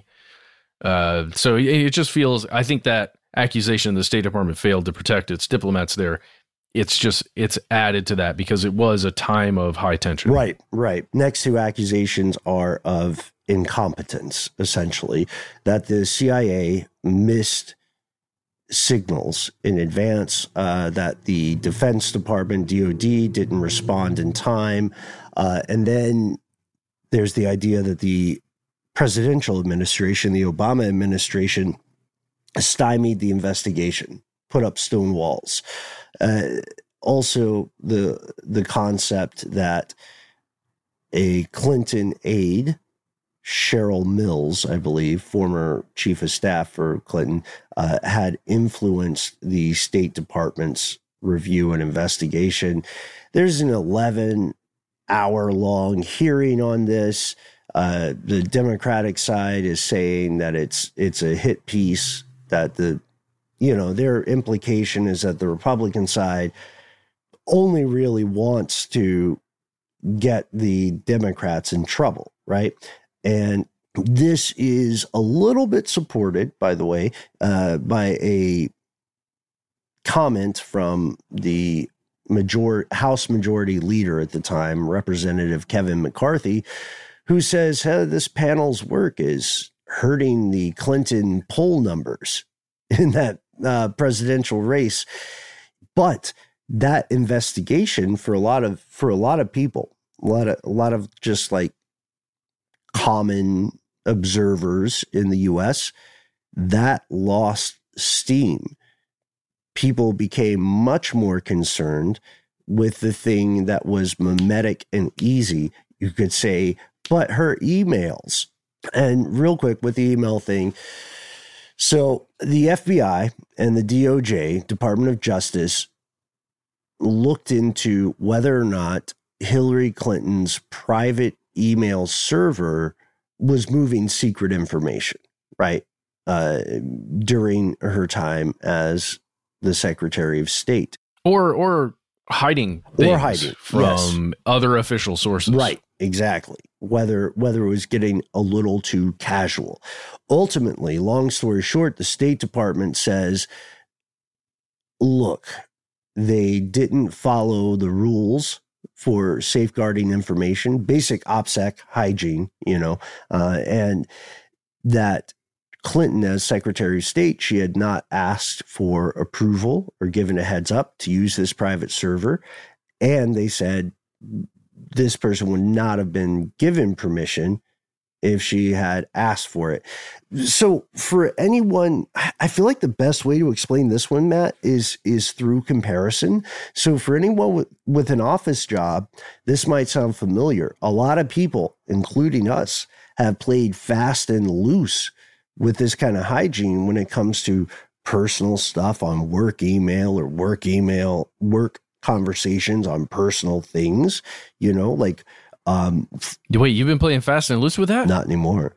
So it just feels, I think that accusation the State Department failed to protect its diplomats there, it's added to that because it was a time of high tension. Right. Next 2 accusations are of incompetence, essentially, that the CIA missed signals in advance, that the Defense Department, DOD, didn't respond in time. And then there's the idea that the presidential administration, the Obama administration, stymied the investigation, put up stone walls. Also, the concept that a Clinton aide, Cheryl Mills, I believe, former chief of staff for Clinton, had influenced the State Department's review and investigation. There's an 11 hour-long hearing on this. The Democratic side is saying that it's a hit piece, that their implication is that the Republican side only really wants to get the Democrats in trouble, right? And this is a little bit supported, by the way, by a comment from the House Majority Leader at the time, Representative Kevin McCarthy, who says, hey, this panel's work is hurting the Clinton poll numbers in that presidential race. But that investigation for a lot of people, a lot of just like common observers in the US, that lost steam. People became much more concerned with the thing that was mimetic and easy, you could say, but her emails. And real quick with the email thing. So the FBI and the DOJ, Department of Justice, looked into whether or not Hillary Clinton's private email server was moving secret information, right? During her time as the Secretary of State. Or hiding things from other official sources. Right, exactly. Whether it was getting a little too casual. Ultimately, long story short, the State Department says, look, they didn't follow the rules for safeguarding information, basic OPSEC hygiene, and that Clinton, as Secretary of State, she had not asked for approval or given a heads up to use this private server. And they said this person would not have been given permission if she had asked for it. So for anyone, I feel like the best way to explain this one, Matt, is through comparison. So for anyone with an office job, this might sound familiar. A lot of people, including us, have played fast and loose with this kind of hygiene when it comes to personal stuff on work email or work conversations on personal things, like, wait, you've been playing fast and loose with that? Not anymore.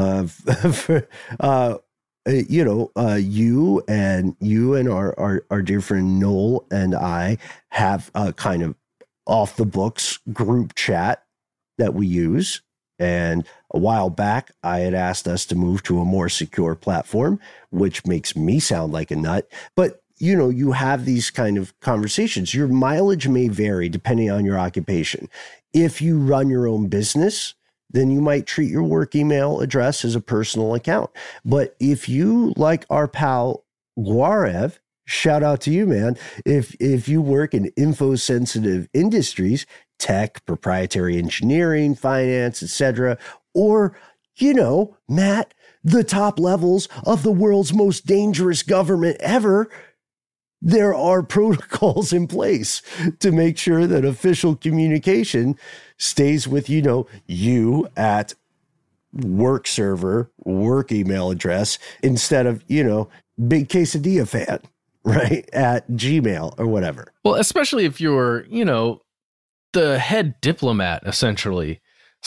You and our dear friend Noel and I have a kind of off the books group chat that we use. And a while back, I had asked us to move to a more secure platform, which makes me sound like a nut. But, you have these kind of conversations. Your mileage may vary depending on your occupation. If you run your own business, then you might treat your work email address as a personal account. But if you, like our pal Guarev, shout out to you, man. If you work in info-sensitive industries, tech, proprietary engineering, finance, etc., or, Matt, the top levels of the world's most dangerous government ever, there are protocols in place to make sure that official communication stays with, you at work server, work email address, instead of, big quesadilla fan, right, at Gmail or whatever. Well, especially if you're, the head diplomat, essentially, /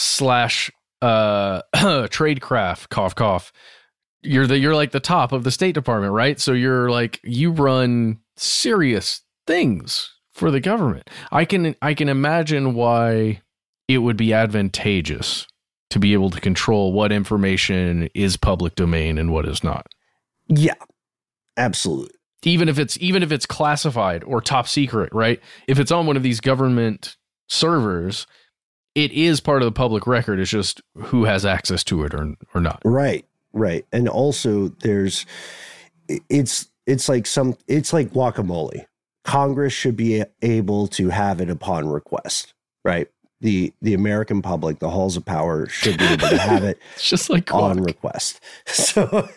tradecraft, cough, cough. You're like the top of the State Department, right? So you're like, you run serious things for the government. I can imagine why it would be advantageous to be able to control what information is public domain and what is not. Yeah, absolutely. Even if it's classified or top secret, right? If it's on one of these government servers, it is part of the public record. It's just who has access to it or not. Right. And also it's like guacamole. Congress should be able to have it upon request, right? The American public, the halls of power should be able to have it it's just like on request. So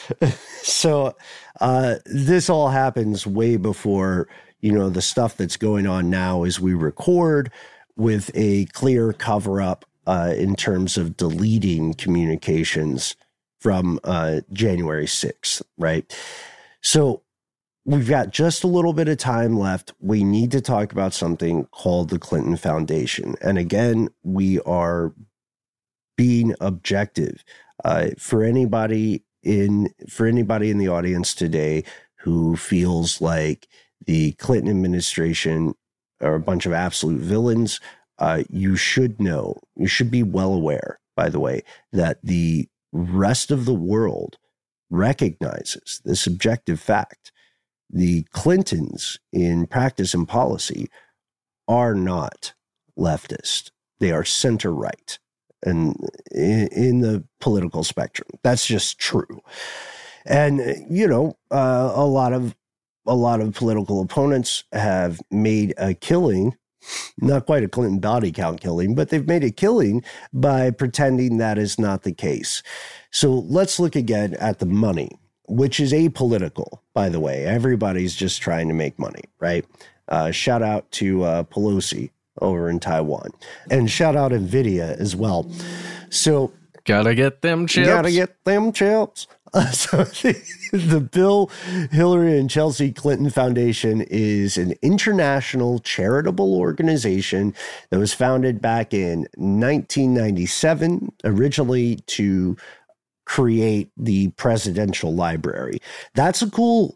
this all happens way before, the stuff that's going on now as we record, with a clear cover up in terms of deleting communications from January 6th, right? So we've got just a little bit of time left. We need to talk about something called the Clinton Foundation. And again, we are being objective. For anybody in the audience today who feels like the Clinton administration are a bunch of absolute villains, you should know, you should be well aware, by the way, that the rest of the world recognizes this objective fact. The Clintons in practice and policy are not leftist. They are center-right and in the political spectrum. That's just true. And, you know, a lot of political opponents have made a killing, not quite a Clinton body count killing, but they've made a killing by pretending that is not the case. So let's look again at the money, which is apolitical, by the way. Everybody's just trying to make money, right? Shout out to Pelosi over in Taiwan. And shout out NVIDIA as well. So gotta get them chips. Gotta get them chips. So the Bill, Hillary, and Chelsea Clinton Foundation is an international charitable organization that was founded back in 1997, originally to create the presidential library. That's a cool,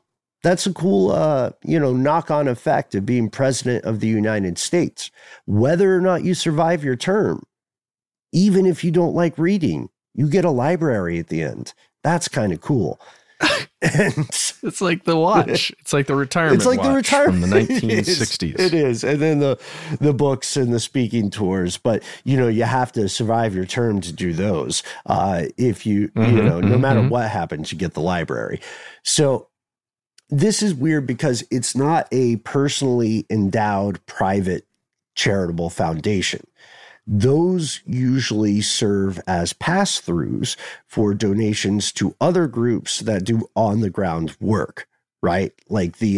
knock-on effect of being president of the United States. Whether or not you survive your term, even if you don't like reading, you get a library at the end. That's kind of cool. And it's like the watch. It's like the retirement watch from the 1960s. It is. And then the books and the speaking tours. But, you know, you have to survive your term to do those. If you, no matter what happens, you get the library. So this is weird because it's not a personally endowed private charitable foundation. Those usually serve as pass-throughs for donations to other groups that do on-the-ground work, right? Like the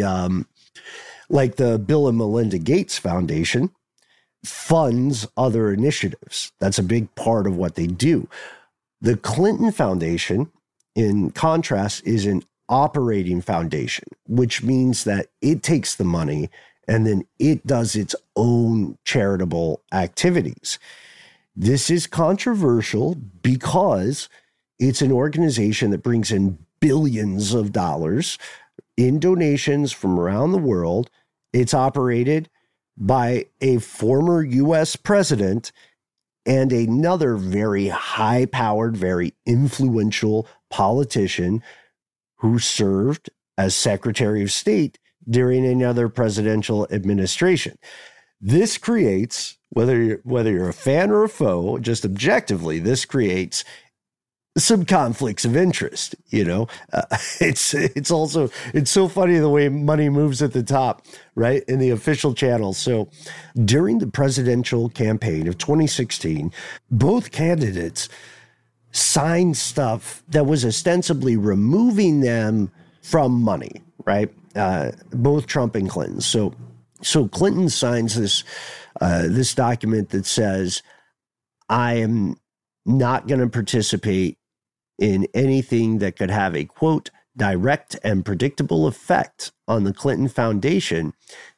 Bill and Melinda Gates Foundation funds other initiatives. That's a big part of what they do. The Clinton Foundation, in contrast, is an operating foundation, which means that it takes the money and then it does its own charitable activities. This is controversial because it's an organization that brings in billions of dollars in donations from around the world. It's operated by a former U.S. president and another very high-powered, very influential politician who served as Secretary of State during another presidential administration. This creates, whether you're a fan or a foe, just objectively, this creates some conflicts of interest. You know, it's so funny the way money moves at the top, right? In the official channels. So during the presidential campaign of 2016, both candidates signed stuff that was ostensibly removing them from money, right? Both Trump and Clinton. So Clinton signs this document that says, I am not going to participate in anything that could have a, quote, direct and predictable effect on the Clinton Foundation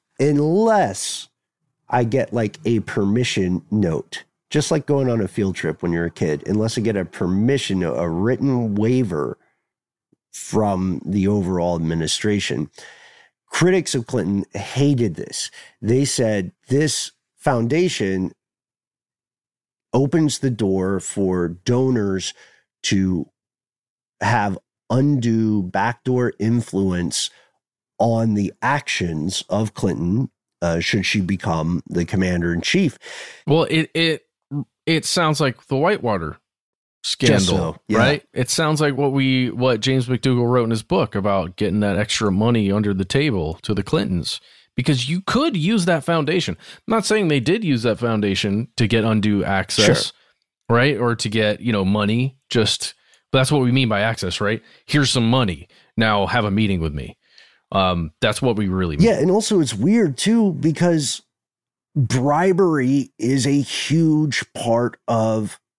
unless I get like a permission note, just like going on a field trip when you're a kid, unless I get a permission, a written waiver from the overall administration. Critics of Clinton hated this. They said this foundation opens the door for donors to have undue backdoor influence on the actions of Clinton should she become the commander-in-chief. Well, it sounds like the Whitewater scandal, right? It sounds like what James McDougal wrote in his book about getting that extra money under the table to the Clintons, because you could use that foundation. I'm not saying they did use that foundation to get undue access, right? Or to get, money, but that's what we mean by access, right? Here's some money. Now have a meeting with me. That's what we really mean. Yeah. And also it's weird too, because bribery is a huge part of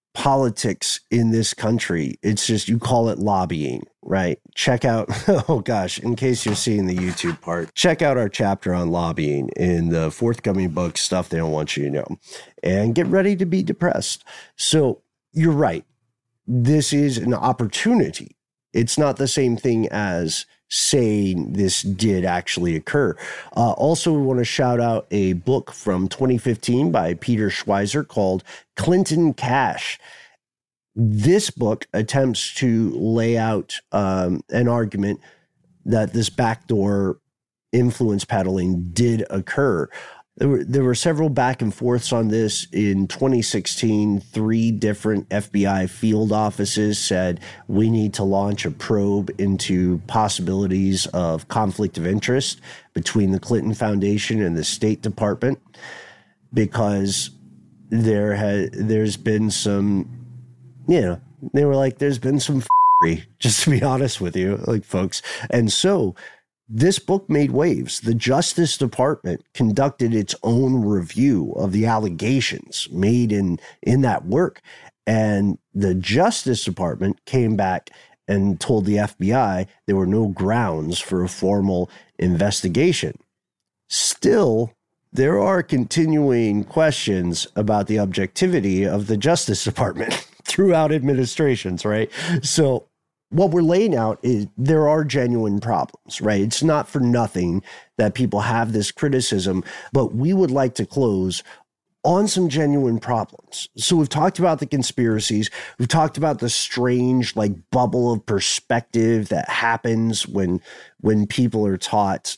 politics in this country. It's just, you call it lobbying, right? Check out, oh gosh, in case you're seeing the YouTube part, check out our chapter on lobbying in the forthcoming book, Stuff They Don't Want You to Know, and get ready to be depressed. So you're right. This is an opportunity. It's not the same thing as saying this did actually occur. Also, we want to shout out a book from 2015 by Peter Schweizer called Clinton Cash. This book attempts to lay out an argument that this backdoor influence peddling did occur. There were several back and forths on this. In 2016, 3 different FBI field offices said, we need to launch a probe into possibilities of conflict of interest between the Clinton Foundation and the State Department, because there's been some, they were like, there's been some f***ery, just to be honest with you, like, folks. And so this book made waves. The Justice Department conducted its own review of the allegations made in that work. And the Justice Department came back and told the FBI there were no grounds for a formal investigation. Still, there are continuing questions about the objectivity of the Justice Department throughout administrations, right? So what we're laying out is there are genuine problems, right? It's not for nothing that people have this criticism, but we would like to close on some genuine problems. So we've talked about the conspiracies. We've talked about the strange, like, bubble of perspective that happens when people are taught,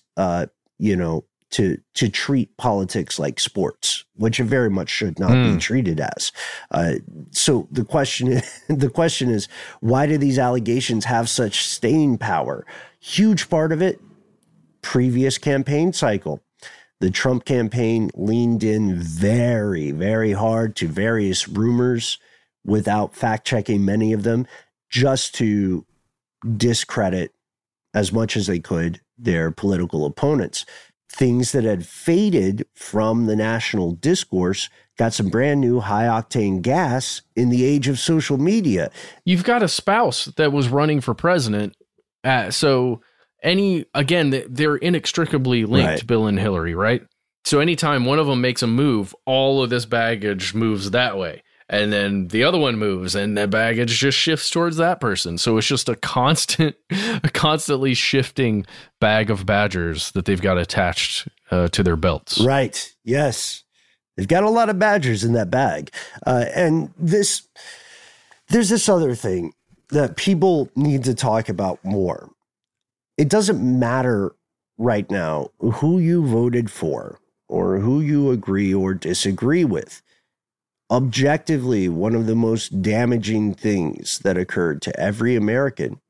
to treat politics like sports, which it very much should not be treated as. So the question is, why do these allegations have such staying power? Huge part of it, previous campaign cycle. The Trump campaign leaned in very, very hard to various rumors without fact-checking many of them, just to discredit as much as they could their political opponents. Things that had faded from the national discourse got some brand new high-octane gas in the age of social media. You've got a spouse that was running for president. So they're inextricably linked, right? Bill and Hillary, right? So anytime one of them makes a move, all of this baggage moves that way. And then the other one moves and the baggage just shifts towards that person. So it's just a constantly shifting bag of badgers that they've got attached to their belts. Right. Yes. They've got a lot of badgers in that bag. And there's this other thing that people need to talk about more. It doesn't matter right now who you voted for or who you agree or disagree with. Objectively, one of the most damaging things that occurred to every American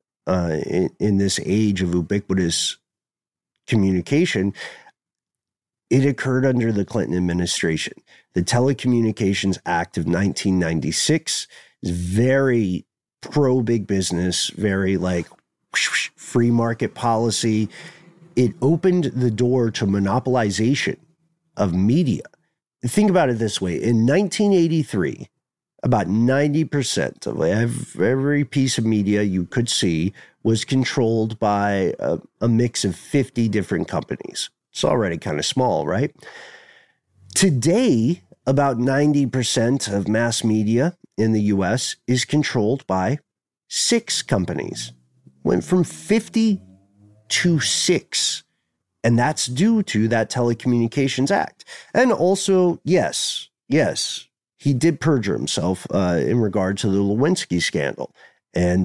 in this age of ubiquitous communication, it occurred under the Clinton administration. The Telecommunications Act of 1996 is very pro-big business, very like free market policy. It opened the door to monopolization of media. Think about it this way. In 1983, about 90% of every piece of media you could see was controlled by a mix of 50 different companies. It's already kind of small, right? Today, about 90% of mass media in the U.S. is controlled by 6 companies. Went from 50 to 6. And that's due to that Telecommunications Act. And also, yes, he did perjure himself in regard to the Lewinsky scandal. And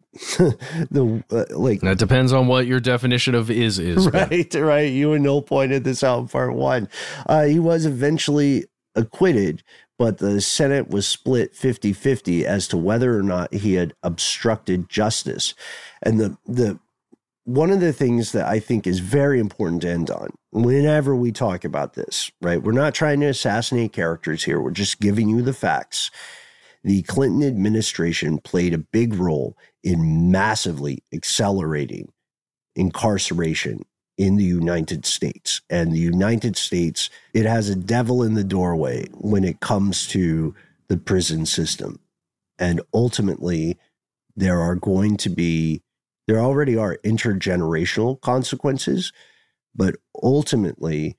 that depends on what your definition of is. Right. You and Noel pointed this out in part 1. He was eventually acquitted, but the Senate was split 50-50 as to whether or not he had obstructed justice. And the one of the things that I think is very important to end on whenever we talk about this, right? We're not trying to assassinate characters here. We're just giving you the facts. The Clinton administration played a big role in massively accelerating incarceration in the United States. And the United States, it has a devil in the doorway when it comes to the prison system. And ultimately, there already are intergenerational consequences, but ultimately,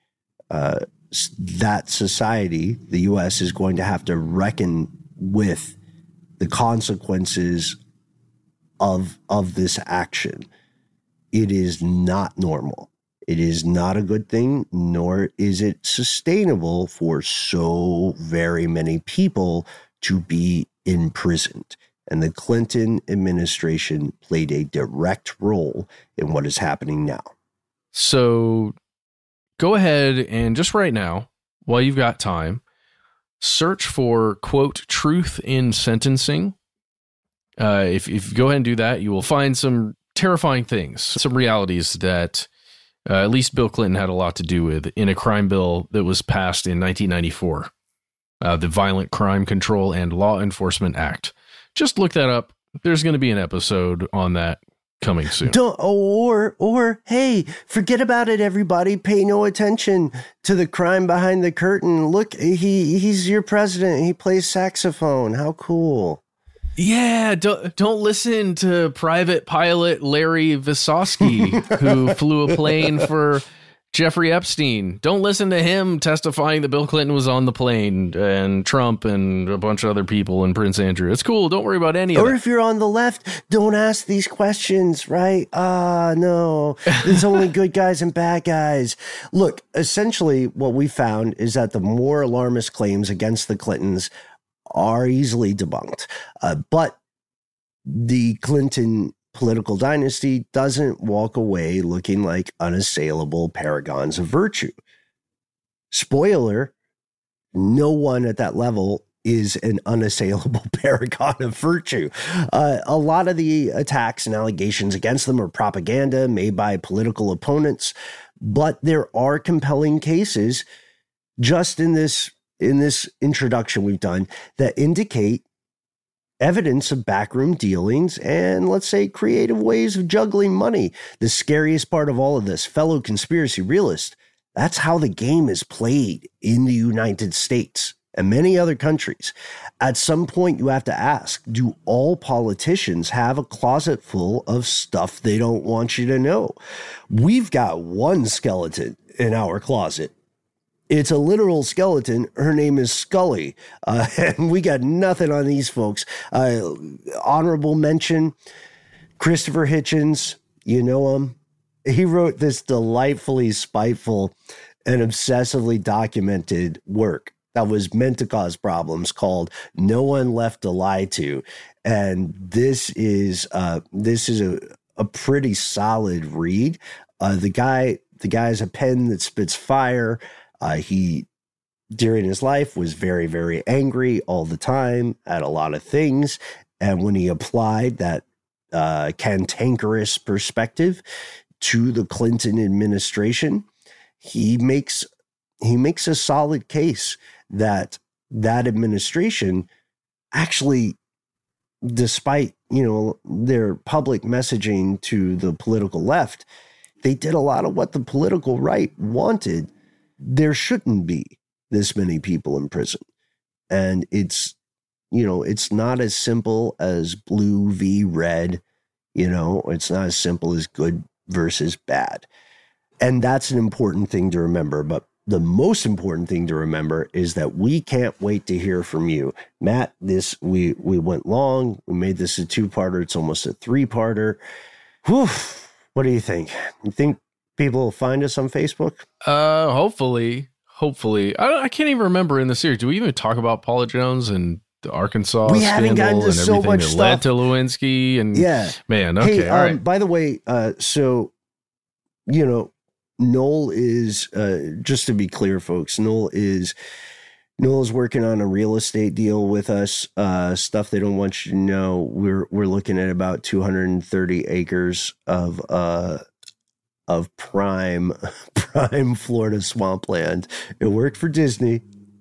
that society, the U.S., is going to have to reckon with the consequences of this action. It is not normal. It is not a good thing, nor is it sustainable for so very many people to be imprisoned. And the Clinton administration played a direct role in what is happening now. So go ahead and just right now, while you've got time, search for, quote, truth in sentencing. If you go ahead and do that, you will find some terrifying things, some realities that at least Bill Clinton had a lot to do with in a crime bill that was passed in 1994, the Violent Crime Control and Law Enforcement Act. Just look that up. There's going to be an episode on that coming soon. Or hey, forget about it, everybody. Pay no attention to the crime behind the curtain. Look, he's your president. He plays saxophone. How cool. Yeah, don't listen to private pilot Larry Visosky, who flew a plane for Jeffrey Epstein. Don't listen to him testifying that Bill Clinton was on the plane, and Trump and a bunch of other people, and Prince Andrew. It's cool. Don't worry about any of that. Or if you're on the left, don't ask these questions, right? No, there's only good guys and bad guys. Look, essentially what we found is that the more alarmist claims against the Clintons are easily debunked. But the Clinton political dynasty doesn't walk away looking like unassailable paragons of virtue. Spoiler, no one at that level is an unassailable paragon of virtue. A lot of the attacks and allegations against them are propaganda made by political opponents, but there are compelling cases just in this introduction we've done that indicate evidence of backroom dealings and, let's say, creative ways of juggling money. The scariest part of all of this, fellow conspiracy realist, that's how the game is played in the United States and many other countries. At some point, you have to ask, do all politicians have a closet full of stuff they don't want you to know? We've got one skeleton in our closet. It's a literal skeleton. Her name is Scully. And we got nothing on these folks. Honorable mention, Christopher Hitchens. You know him. He wrote this delightfully spiteful and obsessively documented work that was meant to cause problems called No One Left to Lie To. And this is a pretty solid read. The guy has a pen that spits fire. He, during his life, was very, very angry all the time at a lot of things. And when he applied that cantankerous perspective to the Clinton administration, he makes a solid case that administration actually, despite, their public messaging to the political left, they did a lot of what the political right wanted. There shouldn't be this many people in prison. And it's not as simple as blue v red. It's not as simple as good versus bad. And that's an important thing to remember. But the most important thing to remember is that we can't wait to hear from you. Matt, we went long. We made this a 2-parter. It's almost a 3-parter. Whew. What do you think? You think people will find us on Facebook? Hopefully. I can't even remember in the series. Do we even talk about Paula Jones and the Arkansas we scandal haven't gotten to and so everything much that stuff. led to Lewinsky? And yeah, man, okay, hey, all right. By the way, Noel is just to be clear, folks. Noel is working on a real estate deal with us. Stuff they don't want you to know. We're looking at about 230 acres of prime Florida swampland. It worked for Disney.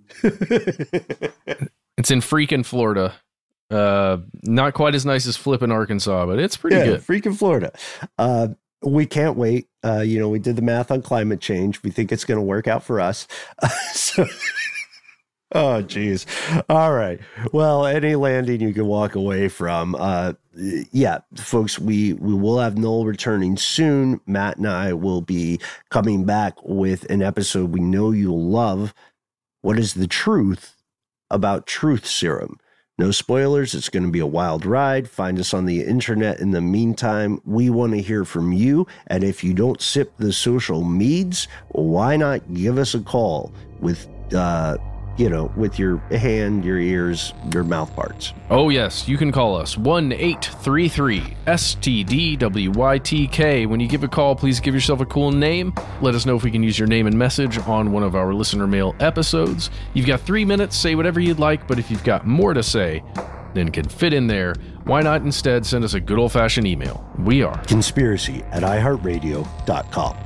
It's in freaking Florida. Not quite as nice as flipping Arkansas, but it's pretty good. Freaking Florida. We can't wait. We did the math on climate change. We think it's going to work out for us. Oh, geez. All right. Well, any landing you can walk away from. Yeah, folks, we will have Noel returning soon. Matt and I will be coming back with an episode we know you'll love. What is the truth about truth serum? No spoilers. It's going to be a wild ride. Find us on the internet. In the meantime, we want to hear from you. And if you don't sip the social meds, why not give us a call with, with your hand, your ears, your mouth parts. Oh, yes. You can call us 1-833-STDWYTK. When you give a call, please give yourself a cool name. Let us know if we can use your name and message on one of our listener mail episodes. You've got 3 minutes. Say whatever you'd like, but if you've got more to say than can fit in there, why not instead send us a good old-fashioned email? We are conspiracy@iheartradio.com.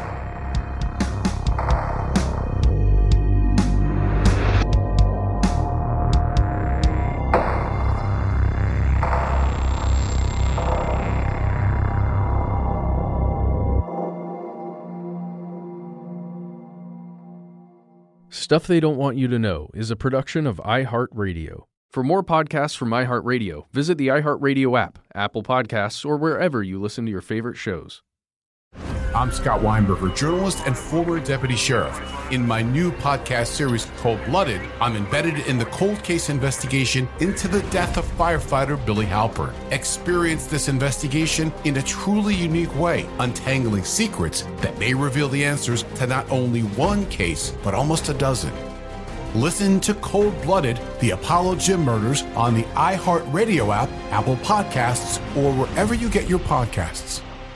Stuff They Don't Want You to Know is a production of iHeartRadio. For more podcasts from iHeartRadio, visit the iHeartRadio app, Apple Podcasts, or wherever you listen to your favorite shows. I'm Scott Weinberger, journalist and former deputy sheriff. In my new podcast series, Cold-Blooded, I'm embedded in the cold case investigation into the death of firefighter Billy Halpern. Experience this investigation in a truly unique way, untangling secrets that may reveal the answers to not only one case, but almost a dozen. Listen to Cold-Blooded, The Apollo Gym Murders on the iHeartRadio app, Apple Podcasts, or wherever you get your podcasts.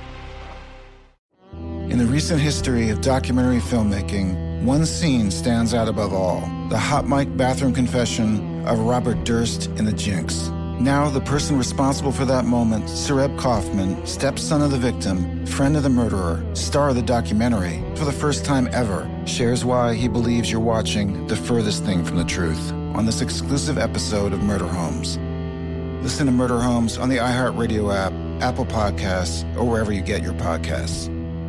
In the recent history of documentary filmmaking, one scene stands out above all: the hot mic bathroom confession of Robert Durst in The Jinx. Now, the person responsible for that moment, Sareb Kaufman, stepson of the victim, friend of the murderer, star of the documentary, for the first time ever, shares why he believes you're watching the furthest thing from the truth on this exclusive episode of Murder Homes. Listen to Murder Homes on the iHeartRadio app, Apple Podcasts, or wherever you get your podcasts.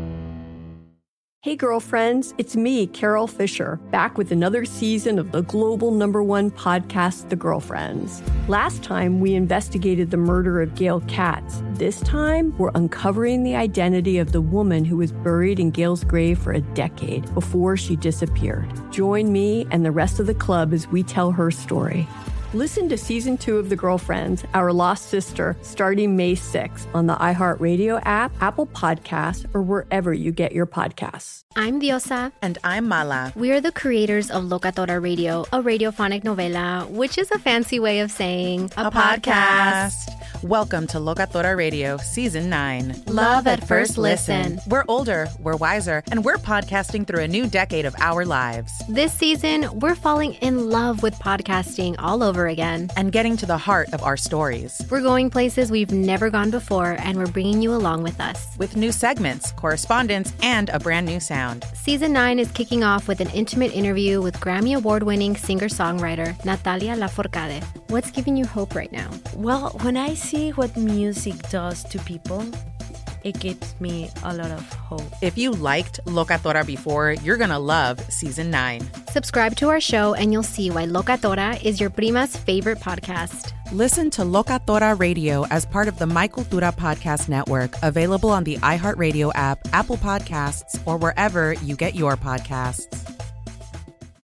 Hey girlfriends, it's me, Carol Fisher, back with another season of the global #1 podcast, The Girlfriends. Last time, we investigated the murder of Gail Katz. This time, we're uncovering the identity of the woman who was buried in Gail's grave for a decade before she disappeared. Join me and the rest of the club as we tell her story. Listen to Season 2 of The Girlfriends, Our Lost Sister, starting May 6th on the iHeartRadio app, Apple Podcasts, or wherever you get your podcasts. I'm Diosa. And I'm Mala. We are the creators of Locatora Radio, a radiophonic novela, which is a fancy way of saying a podcast. Welcome to Locatora Radio, Season 9. Love at first listen. We're older, we're wiser, and we're podcasting through a new decade of our lives. This season, we're falling in love with podcasting all over again. And getting to the heart of our stories. We're going places we've never gone before, and we're bringing you along with us. With new segments, correspondence, and a brand new sound. Season 9 is kicking off with an intimate interview with Grammy Award-winning singer-songwriter Natalia Lafourcade. What's giving you hope right now? Well, when I see what music does to people, it gives me a lot of hope. If you liked Locatora before, you're going to love Season 9. Subscribe to our show and you'll see why Locatora is your prima's favorite podcast. Listen to Locatora Radio as part of the My Cultura Podcast Network, available on the iHeartRadio app, Apple Podcasts, or wherever you get your podcasts.